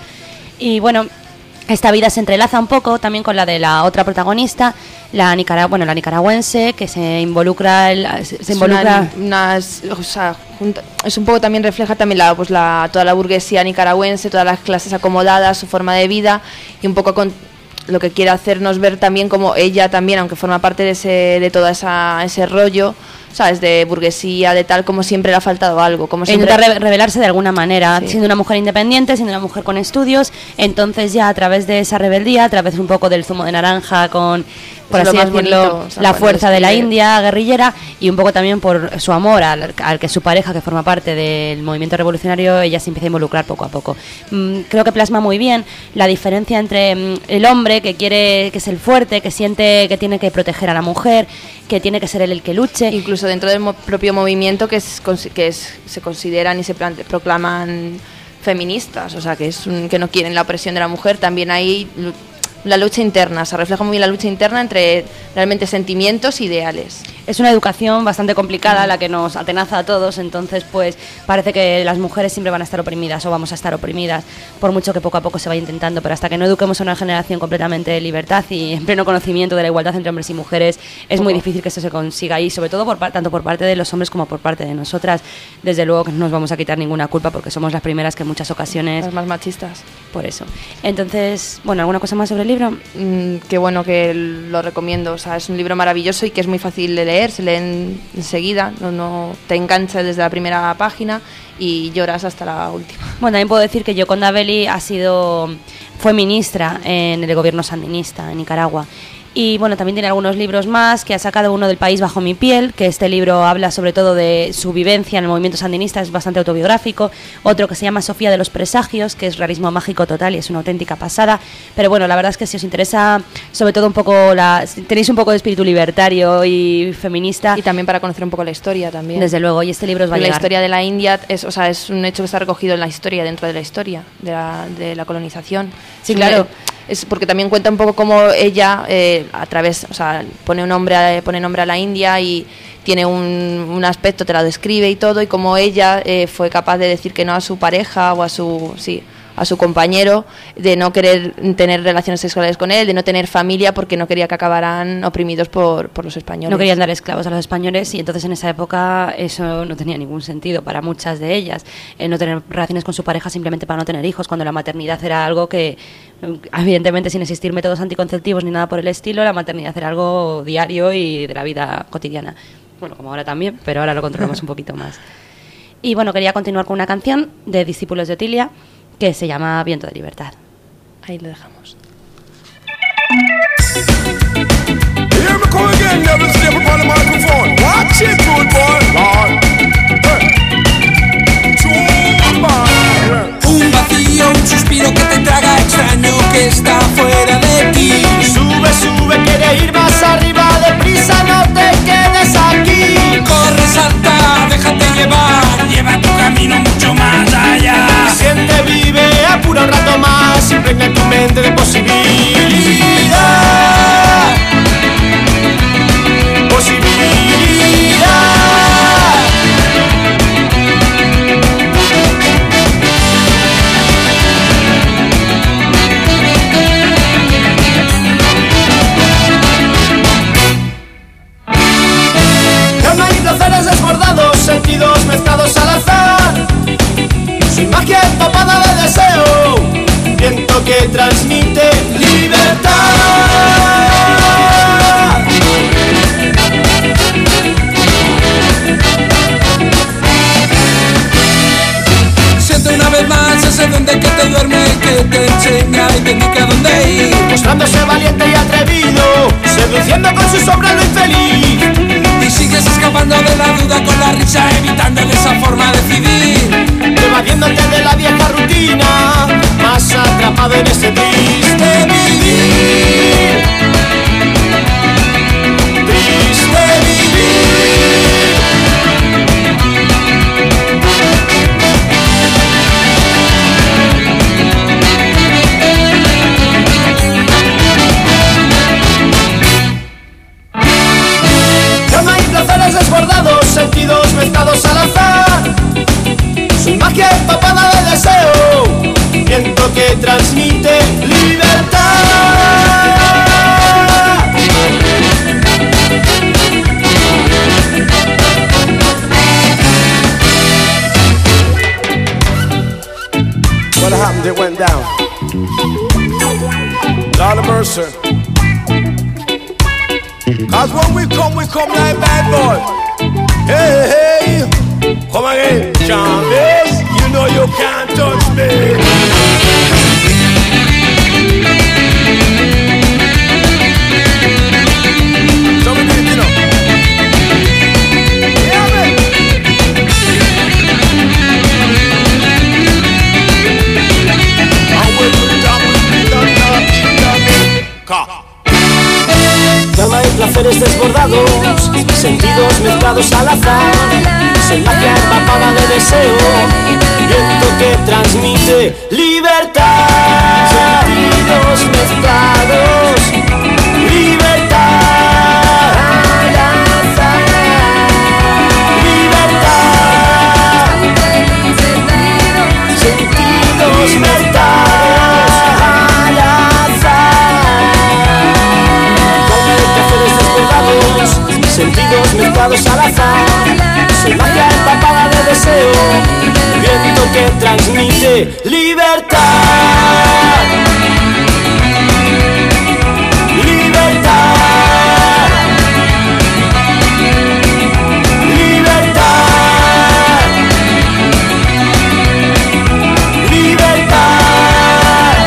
Y bueno, esta vida se entrelaza un poco también con la de la otra protagonista, la nicara bueno, la nicaragüense, que se involucra, el, se, se involucra una, una, o sea, junta, es un poco también refleja también la, pues la, toda la burguesía nicaragüense, todas las clases acomodadas, su forma de vida, y un poco con lo que quiere hacernos ver también como ella también, aunque forma parte de ese, de todo esa, ese rollo, ¿sabes?, de burguesía, de tal, como siempre le ha faltado algo. Como siempre... Intenta re- rebelarse de alguna manera, sí. Siendo una mujer independiente, siendo una mujer con estudios, entonces ya a través de esa rebeldía, a través un poco del zumo de naranja con, por así decirlo, bonito, o sea, la fuerza de la India guerrillera, y un poco también por su amor al, al que su pareja, que forma parte del movimiento revolucionario, ella se empieza a involucrar poco a poco. Mm, creo que plasma muy bien la diferencia entre mm, el hombre que quiere, que es el fuerte, que siente que tiene que proteger a la mujer, que tiene que ser él el que luche. Incluso dentro del mo- propio movimiento que, es, que es, se consideran y se plante, proclaman feministas, o sea, que, es un, que no quieren la opresión de la mujer, también hay la lucha interna, se refleja muy bien la lucha interna entre realmente sentimientos e ideales. Es una educación bastante complicada la que nos atenaza a todos, entonces pues parece que las mujeres siempre van a estar oprimidas o vamos a estar oprimidas, por mucho que poco a poco se vaya intentando, pero hasta que no eduquemos a una generación completamente de libertad y en pleno conocimiento de la igualdad entre hombres y mujeres, es muy difícil que eso se consiga, y sobre todo por, tanto por parte de los hombres como por parte de nosotras. Desde luego que no nos vamos a quitar ninguna culpa porque somos las primeras que en muchas ocasiones... Las más machistas. Por eso. Entonces, bueno, ¿alguna cosa más sobre el libro? Mm, qué bueno, que lo recomiendo, o sea, es un libro maravilloso y que es muy fácil de leer, se lee en, enseguida, no, no te engancha desde la primera página y lloras hasta la última. Bueno, también puedo decir que Gioconda Belli ha sido, fue ministra en el gobierno sandinista en Nicaragua. Y bueno, también tiene algunos libros más, que ha sacado uno del País bajo mi piel, que este libro habla sobre todo de su vivencia en el movimiento sandinista, es bastante autobiográfico. Otro que se llama Sofía de los Presagios, que es realismo mágico total y es una auténtica pasada. Pero bueno, la verdad es que si os interesa sobre todo un poco, la, si tenéis un poco de espíritu libertario y feminista. Y también para conocer un poco la historia también. Desde luego, y este libro os va a llegar. La historia de la India es, o sea, es un hecho que está recogido en la historia, dentro de la historia de la, de la colonización. Sí, claro. Es porque también cuenta un poco cómo ella eh, a través, o sea, pone un nombre a, pone nombre a la India y tiene un, un aspecto, te la describe y todo, y cómo ella eh, fue capaz de decir que no a su pareja o a su sí a su compañero, de no querer tener relaciones sexuales con él, de no tener familia porque no quería que acabaran oprimidos por, por los españoles. No querían dar esclavos a los españoles, y entonces en esa época eso no tenía ningún sentido para muchas de ellas, eh, no tener relaciones con su pareja simplemente para no tener hijos, cuando la maternidad era algo que, evidentemente sin existir métodos anticonceptivos ni nada por el estilo, la maternidad era algo diario y de la vida cotidiana. Bueno, como ahora también, pero ahora lo controlamos un poquito más. Y bueno, quería continuar con una canción de Discípulos de Otilia que se llama Viento de Libertad. Ahí lo dejamos. Here we come again, never step upon the microphone. Watch it, good boy, Lord. Un vacío, un suspiro que te traga, extraño que está fuera de ti. Sube, sube, quiere ir más arriba, deprisa, no te quedes aquí. Corre, salta, déjate llevar, lleva tu camino mucho más allá. Siente, vive, apura un rato más, impregna tu mente de posibilidad. Posibilidad. Placeres desbordados, sentidos mezclados al azar. Soy magia empapada de deseo, viento que transmite libertad. Siento una vez más ese duende que te duerme, que te enseña y te indica dónde ir. Mostrándose valiente y atrevido, seduciendo con su sombra lo infeliz. Y sigues escapando de la duda con la risa, evitando de esa forma decidir. Evadiéndote de la vieja rutina, más atrapado en ese triste vivir. Triste vivir. Placeres desbordados, sentidos mezclados al azar. Soy magia empapada de deseo, viento que transmite libertad. What happened? It went down. Lord of mercy. Cause when we come, we come like bad boy. Hey, hey, come again, Jarvis. You know you can't touch me. So we do it, you know. Yeah, man. And when we down, we be done, done, done, done. Calma y placeres desbordados, sentidos mezclados al azar. Soy magia empapada de deseo, viento que transmite libertad. Sentidos mezclados, libertad. Al azar. Libertad. Sentidos mezclados al azar. Sentidos mezclados al azar. Soy magia empapada de deseo, viento que transmite libertad. Libertad. Libertad. Libertad.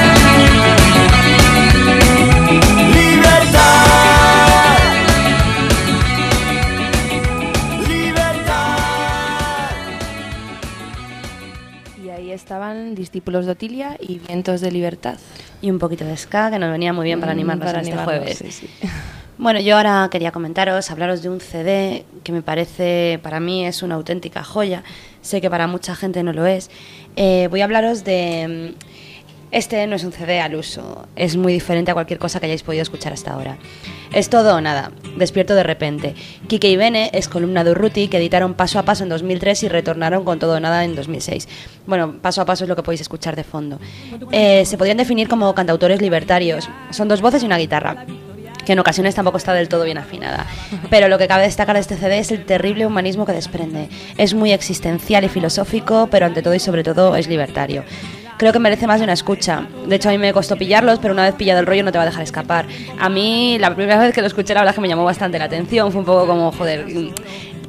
Estaban Discípulos de Otilia y Vientos de Libertad. Y un poquito de ska, que nos venía muy bien para animarnos para en este animarnos, jueves. sí, sí. Bueno, yo ahora quería comentaros, hablaros de un C D que me parece, para mí es una auténtica joya. Sé que para mucha gente no lo es. Eh, voy a hablaros de... Este no es un C D al uso, es muy diferente a cualquier cosa que hayáis podido escuchar hasta ahora. Es todo o nada, despierto de repente. Quique y Bene es columna de Urruti, que editaron Paso a Paso en dos mil tres y retornaron con Todo o Nada en dos mil seis. Bueno, Paso a Paso es lo que podéis escuchar de fondo. Eh, se podrían definir como cantautores libertarios. Son dos voces y una guitarra, que en ocasiones tampoco está del todo bien afinada. Pero lo que cabe destacar de este C D es el terrible humanismo que desprende. Es muy existencial y filosófico, pero ante todo y sobre todo es libertario. Creo que merece más de una escucha. De hecho, a mí me costó pillarlos, pero una vez pillado el rollo no te va a dejar escapar. A mí, la primera vez que lo escuché, la verdad es que me llamó bastante la atención. Fue un poco como, joder,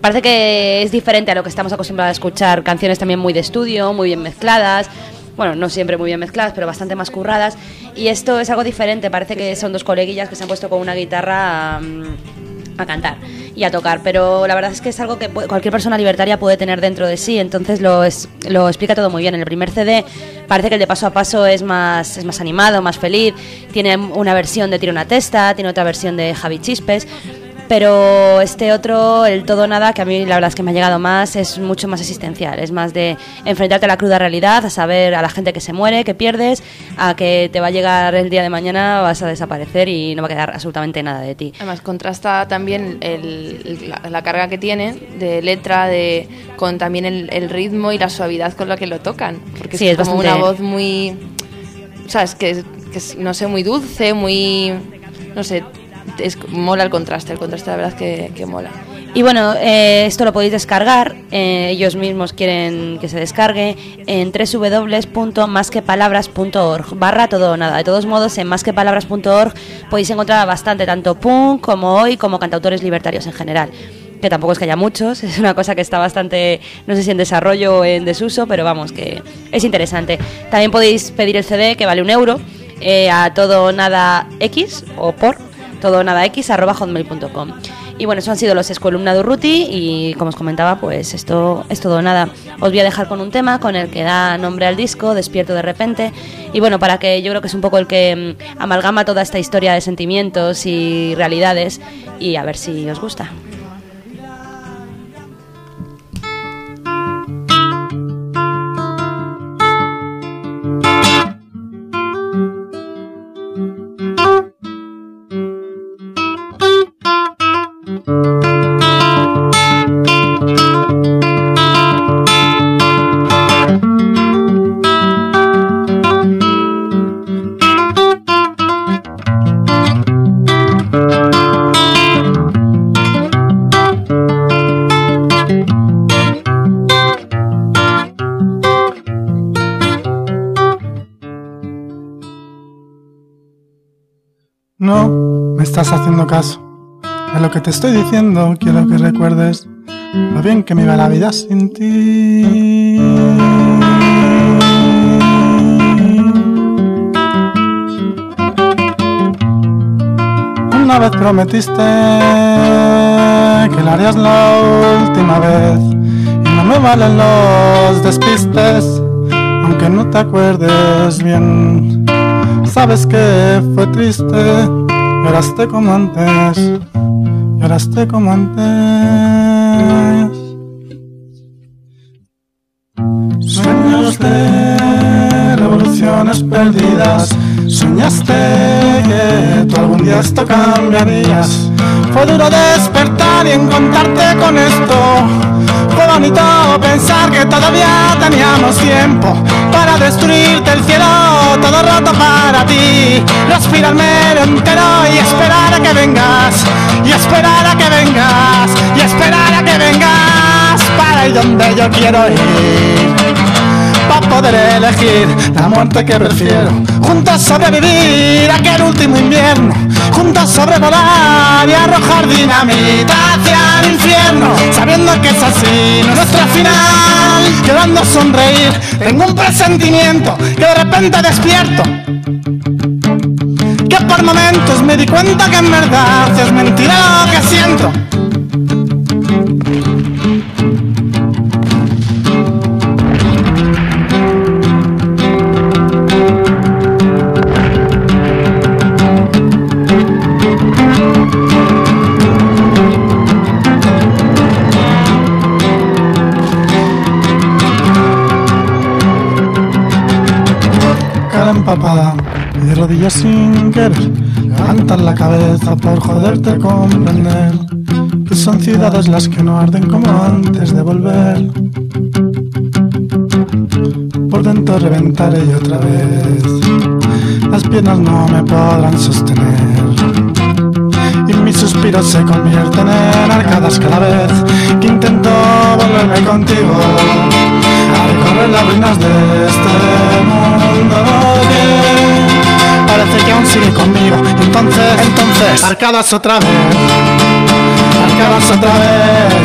parece que es diferente a lo que estamos acostumbrados a escuchar, canciones también muy de estudio, muy bien mezcladas. Bueno, no siempre muy bien mezcladas, pero bastante más curradas. Y esto es algo diferente, parece que son dos coleguillas que se han puesto con una guitarra a, a cantar y a tocar. Pero la verdad es que es algo que cualquier persona libertaria puede tener dentro de sí, entonces lo, es, lo explica todo muy bien. En el primer C D parece que el de Paso a Paso es más, es más animado, más feliz. Tiene una versión de Tira una Testa, tiene otra versión de Javi Chispes. Pero este otro, el Todo Nada, que a mí la verdad es que me ha llegado más, es mucho más existencial, es más de enfrentarte a la cruda realidad, a saber a la gente que se muere, que pierdes, a que te va a llegar el día de mañana, vas a desaparecer y no va a quedar absolutamente nada de ti. Además contrasta también el, el, la, la carga que tiene de letra, de con también el, el ritmo y la suavidad con la que lo tocan, porque sí, es, es como bastante... una voz muy, ¿sabes? Que, que es, no sé, muy dulce, muy, no sé... Es, mola el contraste, el contraste la verdad que, que mola. Y bueno, eh, esto lo podéis descargar, eh, ellos mismos quieren que se descargue en doble u doble u doble u punto más que palabras punto org barra todo o nada. De todos modos, en más que palabras punto org podéis encontrar bastante, tanto punk como hoy, como cantautores libertarios en general, que tampoco es que haya muchos, es una cosa que está bastante, no sé si en desarrollo o en desuso, pero vamos, que es interesante. También podéis pedir el C D, que vale un euro, eh, a todo nada X o por todo nada x arroba hotmail punto com. Y bueno, eso han sido los Escuelumna de Urruti y como os comentaba, pues esto es todo nada. Os voy a dejar con un tema con el que da nombre al disco, Despierto de repente, y bueno, para que yo creo que es un poco el que amalgama toda esta historia de sentimientos y realidades, y a ver si os gusta. No me estás haciendo caso a lo que te estoy diciendo. Quiero que recuerdes lo bien que me iba la vida sin ti. Una vez prometiste que lo harías la última vez y no me valen los despistes, aunque no te acuerdes bien. Sabes que fue triste, lloraste como antes, lloraste como antes. Sueños de revoluciones perdidas, soñaste que tú algún día esto cambiarías. Fue duro despertar y encontrarte con esto. Fue bonito pensar que todavía teníamos tiempo para destruirte el cielo, todo roto para ti. Respirarme entero y esperar a que vengas, y esperar a que vengas, y esperar a que vengas para ir donde yo quiero ir, para poder elegir la muerte que prefiero. Juntos sobrevivir aquel último invierno, juntos sobrevolar y arrojar dinamita hacia el infierno, sabiendo que es así nuestro final. Llorando sonreír, tengo un presentimiento que de repente despierto, que por momentos me di cuenta que en verdad es mentira lo que siento. Empapada y de rodillas sin querer, levantas la cabeza por poderte comprender que son ciudades las que no arden como antes de volver. Por dentro reventaré y otra vez las piernas no me podrán sostener, y mis suspiros se convierten en arcadas cada vez que intento volverme contigo a recorrer las ruinas de este mundo que parece que aún sigue conmigo. Entonces, entonces, arcadas otra vez, acabas otra vez.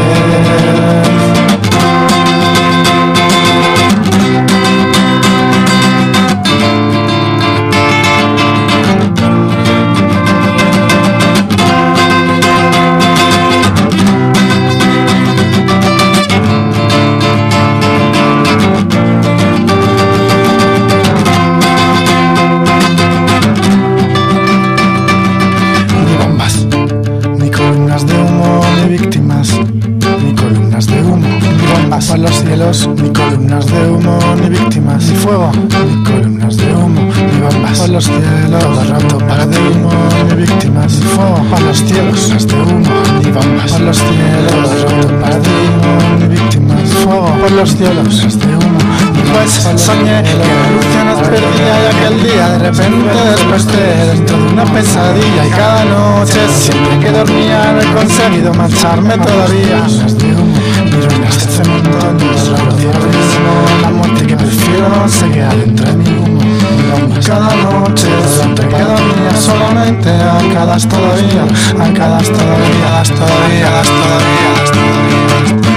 Por los cielos, ni columnas de humo, ni víctimas, ni fuego, ni columnas de humo, ni bombas. Por los cielos, todo rato para de humo, ni víctimas, ni fuego. Por los cielos, las de humo, ni bombas. Por los cielos, todo rato para de humo, ni víctimas, ni fuego. Por los cielos, las de humo. Pues soñé que la luz ya nos perdía y aquel día de repente desperté dentro de una pesadilla y cada noche siempre que dormía no he conseguido marcharme todavía. Las de humo, miro en este cemento, ni el rocío, la muerte que prefiero no se queda dentro de mi humo. Y cada noche siempre que dormía solamente arcadas todavía, arcadas todavía, arcadas todavía, arcadas todavía, arcadas todavía.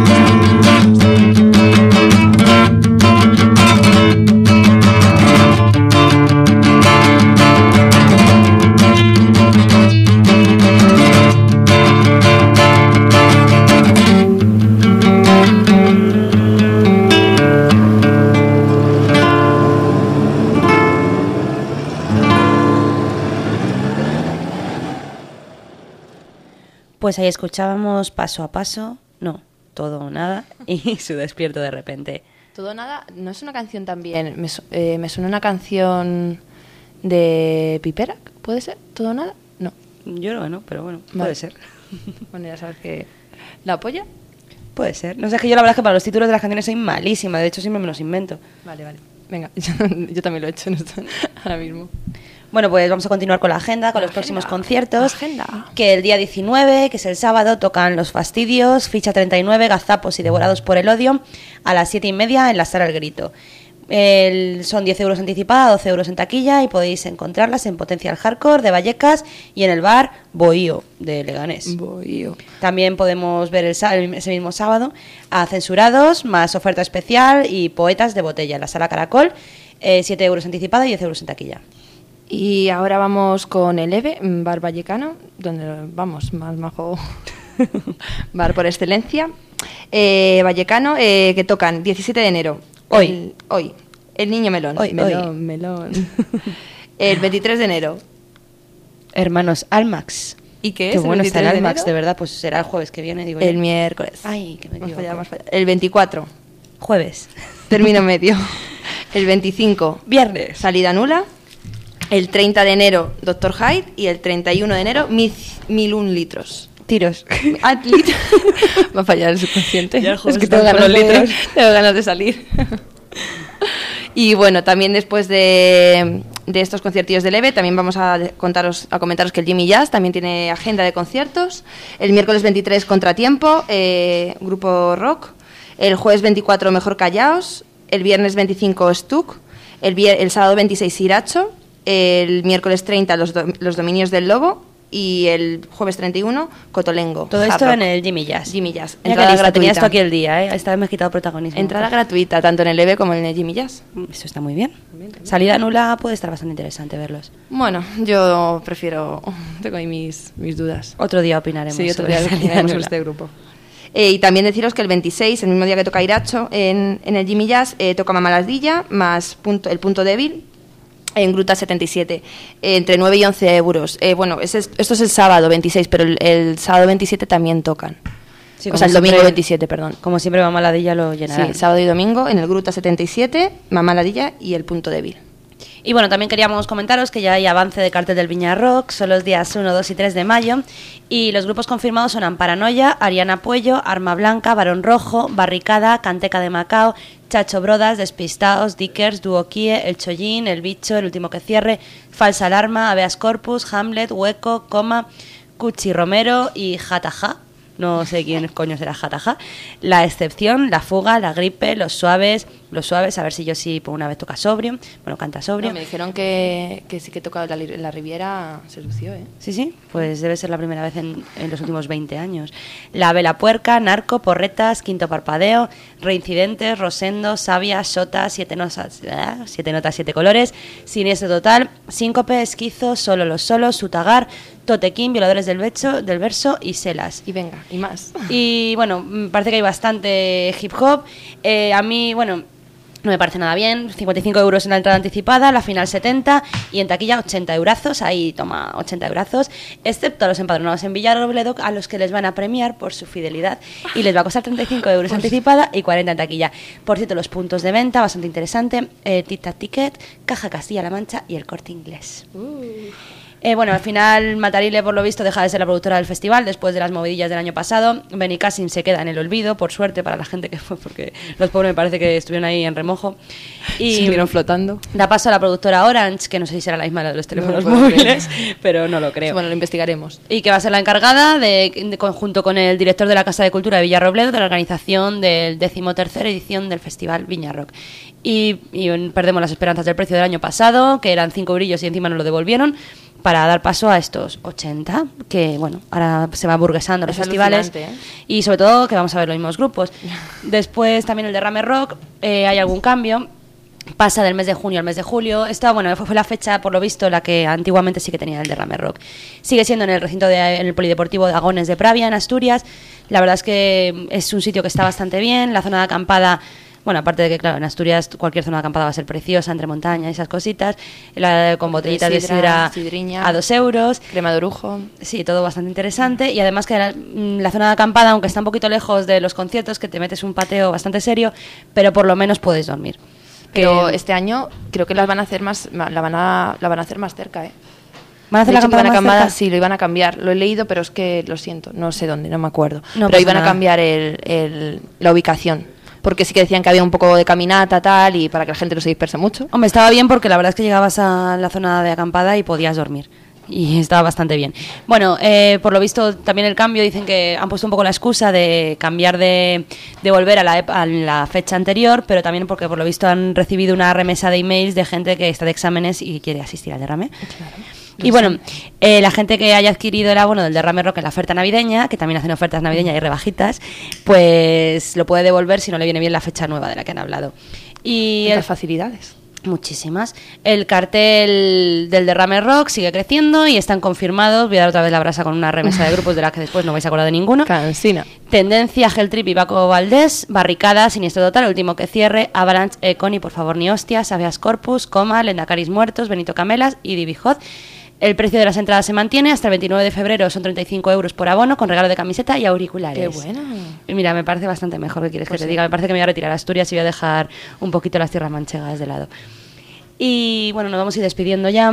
Pues ahí escuchábamos Paso a Paso, no, Todo o Nada y Su Despierto de Repente. Todo o Nada, ¿no es una canción también? Me, eh, me suena una canción de Pipera, ¿puede ser? ¿Todo o Nada? No. Yo creo que no, pero bueno, vale. Puede ser. Bueno, ya sabes que... ¿La apoya? Puede ser. No sé, es que yo la verdad es que para los títulos de las canciones soy malísima, de hecho siempre me los invento. Vale, vale. Venga, yo, yo también lo he hecho en esto, ahora mismo. Bueno, pues vamos a continuar con la agenda, con la los agenda. próximos conciertos. Agenda. Que el día diecinueve, que es el sábado, tocan Los Fastidios, Ficha treinta y nueve, Gazapos y Devorados por el Odio, a las siete y media en la Sala El Grito. El, son diez euros anticipada, doce euros en taquilla y podéis encontrarlas en Potencial Hardcore de Vallecas y en el bar Bohío de Leganés. Bohío. También podemos ver el, ese mismo sábado a Censurados, más oferta especial y Poetas de Botella en la Sala Caracol, eh, siete euros anticipada y diez euros en taquilla. Y ahora vamos con el EVE, bar vallecano, donde vamos, más majo bar por excelencia. Eh, vallecano, eh, que tocan diecisiete de enero. Hoy. El, hoy. El Niño Melón. Hoy, melón, hoy. melón. El veintitrés de enero. Hermanos Almax. ¿Y qué es? Qué bueno está el Almax, de, de verdad, pues será el jueves que viene, digo El yo. miércoles. Ay, que me más equivoco. falla, más falla. El veinticuatro. Jueves. Término medio. El veinticinco. Viernes. Salida nula. El treinta de enero, Doctor Hyde. Y el treinta y uno de enero, mil, mil un litros. Tiros. Ah, litros. Va a fallar el subconsciente. Ya el es que tengo ganas, de, litros. tengo ganas de salir. Y bueno, también después de, de estos conciertillos de Leve, también vamos a contaros, a comentaros que el Jimmy Jazz también tiene agenda de conciertos. El miércoles veintitrés, Contratiempo, eh, grupo rock. El jueves veinticuatro, Mejor Callaos. El viernes veinticinco, Stuck. El, vier- el sábado veintiséis, Iracho. El miércoles treinta, Los, do- los Dominios del Lobo. Y el jueves treinta y uno, Cotolengo. Todo esto en el Jimmy Jazz. Jimmy Jazz. Entrada gratuita. Tenía esto aquí el día, ¿eh? Esta vez me he quitado protagonismo. Entrada gratuita, tanto en el Leve como en el Jimmy Jazz. Eso está muy bien. bien Salida nula puede estar bastante interesante verlos. Bueno, yo prefiero... Tengo ahí mis, mis dudas. Otro día opinaremos. Sí, otro sobre día opinaremos sobre este grupo. Eh, y también deciros que el veintiséis, el mismo día que toca Iracho, en, en el Jimmy Jazz, eh, toca Mamaladilla, más punto, el punto débil, en Gruta setenta y siete, eh, entre nueve y once euros. Eh, bueno, ese es, esto es el sábado veintiséis, pero el, el sábado veintisiete también tocan. Sí, o sea, el domingo siempre, veintisiete, perdón. Como siempre, Mamaladilla lo llenará. Sí, sábado y domingo en el Gruta setenta y siete, Mamaladilla y el punto débil. Y bueno, también queríamos comentaros que ya hay avance de cartel del Viña Rock, son los días uno, dos y tres de mayo, y los grupos confirmados son Amparanoia, Ariana Puello, Arma Blanca, Barón Rojo, Barricada, Canteca de Macao, Chacho Brodas, Despistaos, Dickers, Duokie, El Chollín, El Bicho, El Último que Cierre, Falsa Alarma, Habeas Corpus, Hamlet, Hueco, Coma, Cuchi Romero y Jataja. No sé quién coño será Jataja. La Excepción, La Fuga, La Gripe, Los Suaves, los suaves, a ver si yo sí por una vez toca sobrio, bueno, canta sobrio. No, me dijeron que, que sí que tocaba la, la Riviera, se lució, ¿eh? Sí, sí, pues debe ser la primera vez en, en los últimos veinte años. La Vela Puerca, Narco, Porretas, Quinto Parpadeo, Reincidentes, Rosendo, Sabia, Sota, Siete Notas, ¿eh? Siete Notas, Siete Colores, Siniestro Total, Síncope, Esquizo, Solo los Solos, Sutagar, Totequín, Violadores del Verso, del Verso y Selas. Y venga, y más. Y bueno, parece que hay bastante hip hop. Eh, a mí, bueno, no me parece nada bien. cincuenta y cinco euros en la entrada anticipada, la final setenta y en taquilla ochenta eurazos. Ahí toma ochenta eurazos, excepto a los empadronados en Villarrobledo, a los que les van a premiar por su fidelidad y les va a costar treinta y cinco euros anticipada y cuarenta en taquilla. Por cierto, los puntos de venta, bastante interesante. Eh, Tita Ticket, Caja Castilla-La Mancha y El Corte Inglés. Uh. Eh, bueno, al final Matarile, por lo visto, deja de ser la productora del festival después de las movidillas del año pasado. Benicassim se queda en el olvido, por suerte para la gente que fue, porque los pobres me parece que estuvieron ahí en remojo. Y siguieron flotando. Da paso a la productora Orange, que no sé si será la misma de los teléfonos no, móviles, pero no lo creo. Bueno, lo investigaremos. Y que va a ser la encargada, de, de, junto con el director de la Casa de Cultura de Villarrobledo, de la organización del decimotercera edición del Festival Viña Rock. Y, y perdemos las esperanzas del precio del año pasado, que eran cinco brillos y encima nos lo devolvieron, para dar paso a estos ochenta, que bueno, ahora se va burguesando los es festivales, ¿eh? Y sobre todo que vamos a ver los mismos grupos. Después también el Derrame Rock, eh, hay algún cambio, pasa del mes de junio al mes de julio. Esta, bueno, fue, fue la fecha, por lo visto, la que antiguamente sí que tenía el Derrame Rock. Sigue siendo en el recinto de, en el Polideportivo de Agones de Pravia, en Asturias. La verdad es que es un sitio que está bastante bien, la zona de acampada. Bueno, aparte de que, claro, en Asturias cualquier zona de acampada va a ser preciosa, entre montañas y esas cositas, la, con botellitas de sidra, de sidra a dos euros. Crema de orujo. Sí, todo bastante interesante. Y además que la, la zona de acampada, aunque está un poquito lejos de los conciertos, que te metes un pateo bastante serio, pero por lo menos puedes dormir. Pero que este año creo que las van a hacer más, la van a, la van a hacer más cerca, ¿eh? ¿Van a hacer la hecho, acampada, acampada más Sí, lo iban a cambiar. Lo he leído, pero es que lo siento, no sé dónde, no me acuerdo. No pero iban nada. a cambiar el, el, la ubicación. Porque sí que decían que había un poco de caminata, tal, y para que la gente no se disperse mucho. Hombre, estaba bien porque la verdad es que llegabas a la zona de acampada y podías dormir. Y estaba bastante bien. Bueno, eh, por lo visto también el cambio, dicen que han puesto un poco la excusa de cambiar de, de volver a la, a la fecha anterior, pero también porque por lo visto han recibido una remesa de emails de gente que está de exámenes y quiere asistir al derrame. Claro. Y bueno, eh, la gente que haya adquirido el abono del Derrame Rock en la oferta navideña, que también hacen ofertas navideñas y rebajitas, pues lo puede devolver si no le viene bien la fecha nueva de la que han hablado. Y el, facilidades. Muchísimas. El cartel del Derrame Rock sigue creciendo y están confirmados. Voy a dar otra vez la brasa con una remesa de grupos de las que después no vais a acordar de ninguno. Cansina. Tendencia, Helltrip y Baco Valdés, Barricada, Siniestro Total, Último que Cierre, Avalanche, Econ y Por Favor Ni Hostias, Habeas Corpus, Coma, Lendacaris Muertos, Benito Camelas y Divi Hot. El precio de las entradas se mantiene hasta el veintinueve de febrero, son treinta y cinco euros por abono, con regalo de camiseta y auriculares. ¡Qué bueno! Y mira, me parece bastante mejor. ¿Qué quieres pues que sí. te diga? Me parece que me voy a retirar a Asturias y voy a dejar un poquito las tierras manchegas de lado. Y bueno, nos vamos a ir despidiendo ya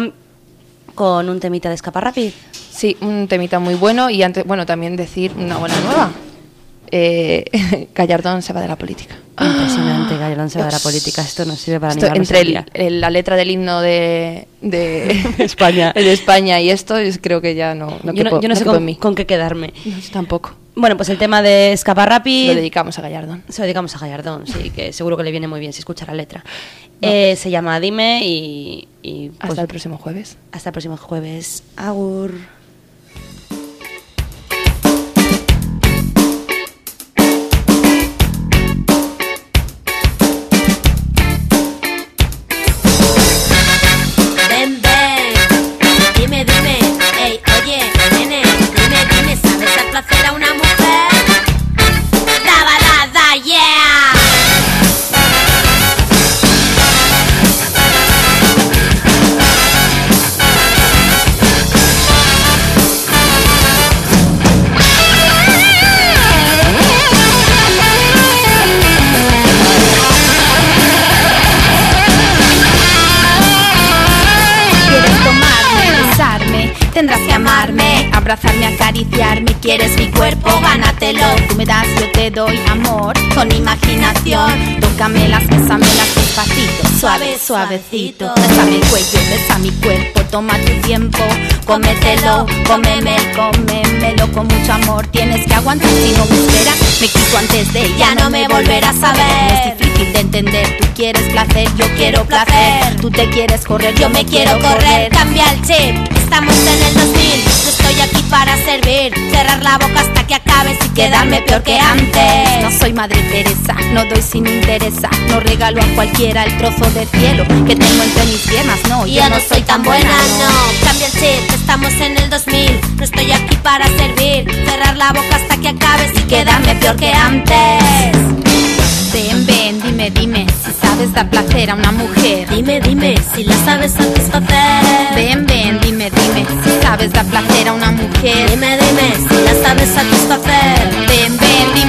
con un temita de Escaparrápid. Sí, un temita muy bueno y antes, bueno, también decir una buena nueva. Eh, Gallardón se va de la política. Impresionante, Gallardón se va de la política. Esto no sirve para esto, animarnos entre el día. El, el, la letra del himno de, de España, el de España y esto, es, creo que ya no. no yo no, quepo, yo no no sé con, con qué quedarme. No, yo tampoco. Bueno, pues el tema de Escaparrápid lo dedicamos a Gallardón. Se lo dedicamos a Gallardón, sí, que seguro que le viene muy bien si escucha la letra. No. Eh, se llama Dime y, y pues, hasta el próximo jueves. Hasta el próximo jueves. Agur. Tendrás que amarme, abrazarme, acariciarme. Quieres mi cuerpo, gánatelo. Tú me das, yo te doy amor. Con imaginación, tócamelas, bésamelas despacito. suave, suavecito. Besa mi cuello, besa mi cuerpo, toma tu tiempo, cómetelo, cómeme, cómemelo con mucho amor. Tienes que aguantar, si no me esperas, me quito antes de ya no me volverás a ver. No es difícil de entender, tú quieres placer, yo quiero placer. Tú te quieres correr, yo me quiero correr. Cambia el chip, estamos en el dos mil. Yo estoy aquí para servir, cerrar la boca hasta que acabes y quedarme peor que antes. No soy Madre Teresa, no doy sin interesa, no regalo a cualquiera el trozo de cielo que tengo entre mis piernas. No, yo, yo no soy tan buena, no. Cambia el chip, estamos en el dos mil. No estoy aquí para servir, cerrar la boca hasta que acabes y quedarme peor que antes. Ven, ven, dime, dime si sabes dar placer a una mujer. Dime, dime si la sabes satisfacer. Ven, ven, dime, dime si sabes dar placer a una mujer. Dime, dime si la sabes satisfacer.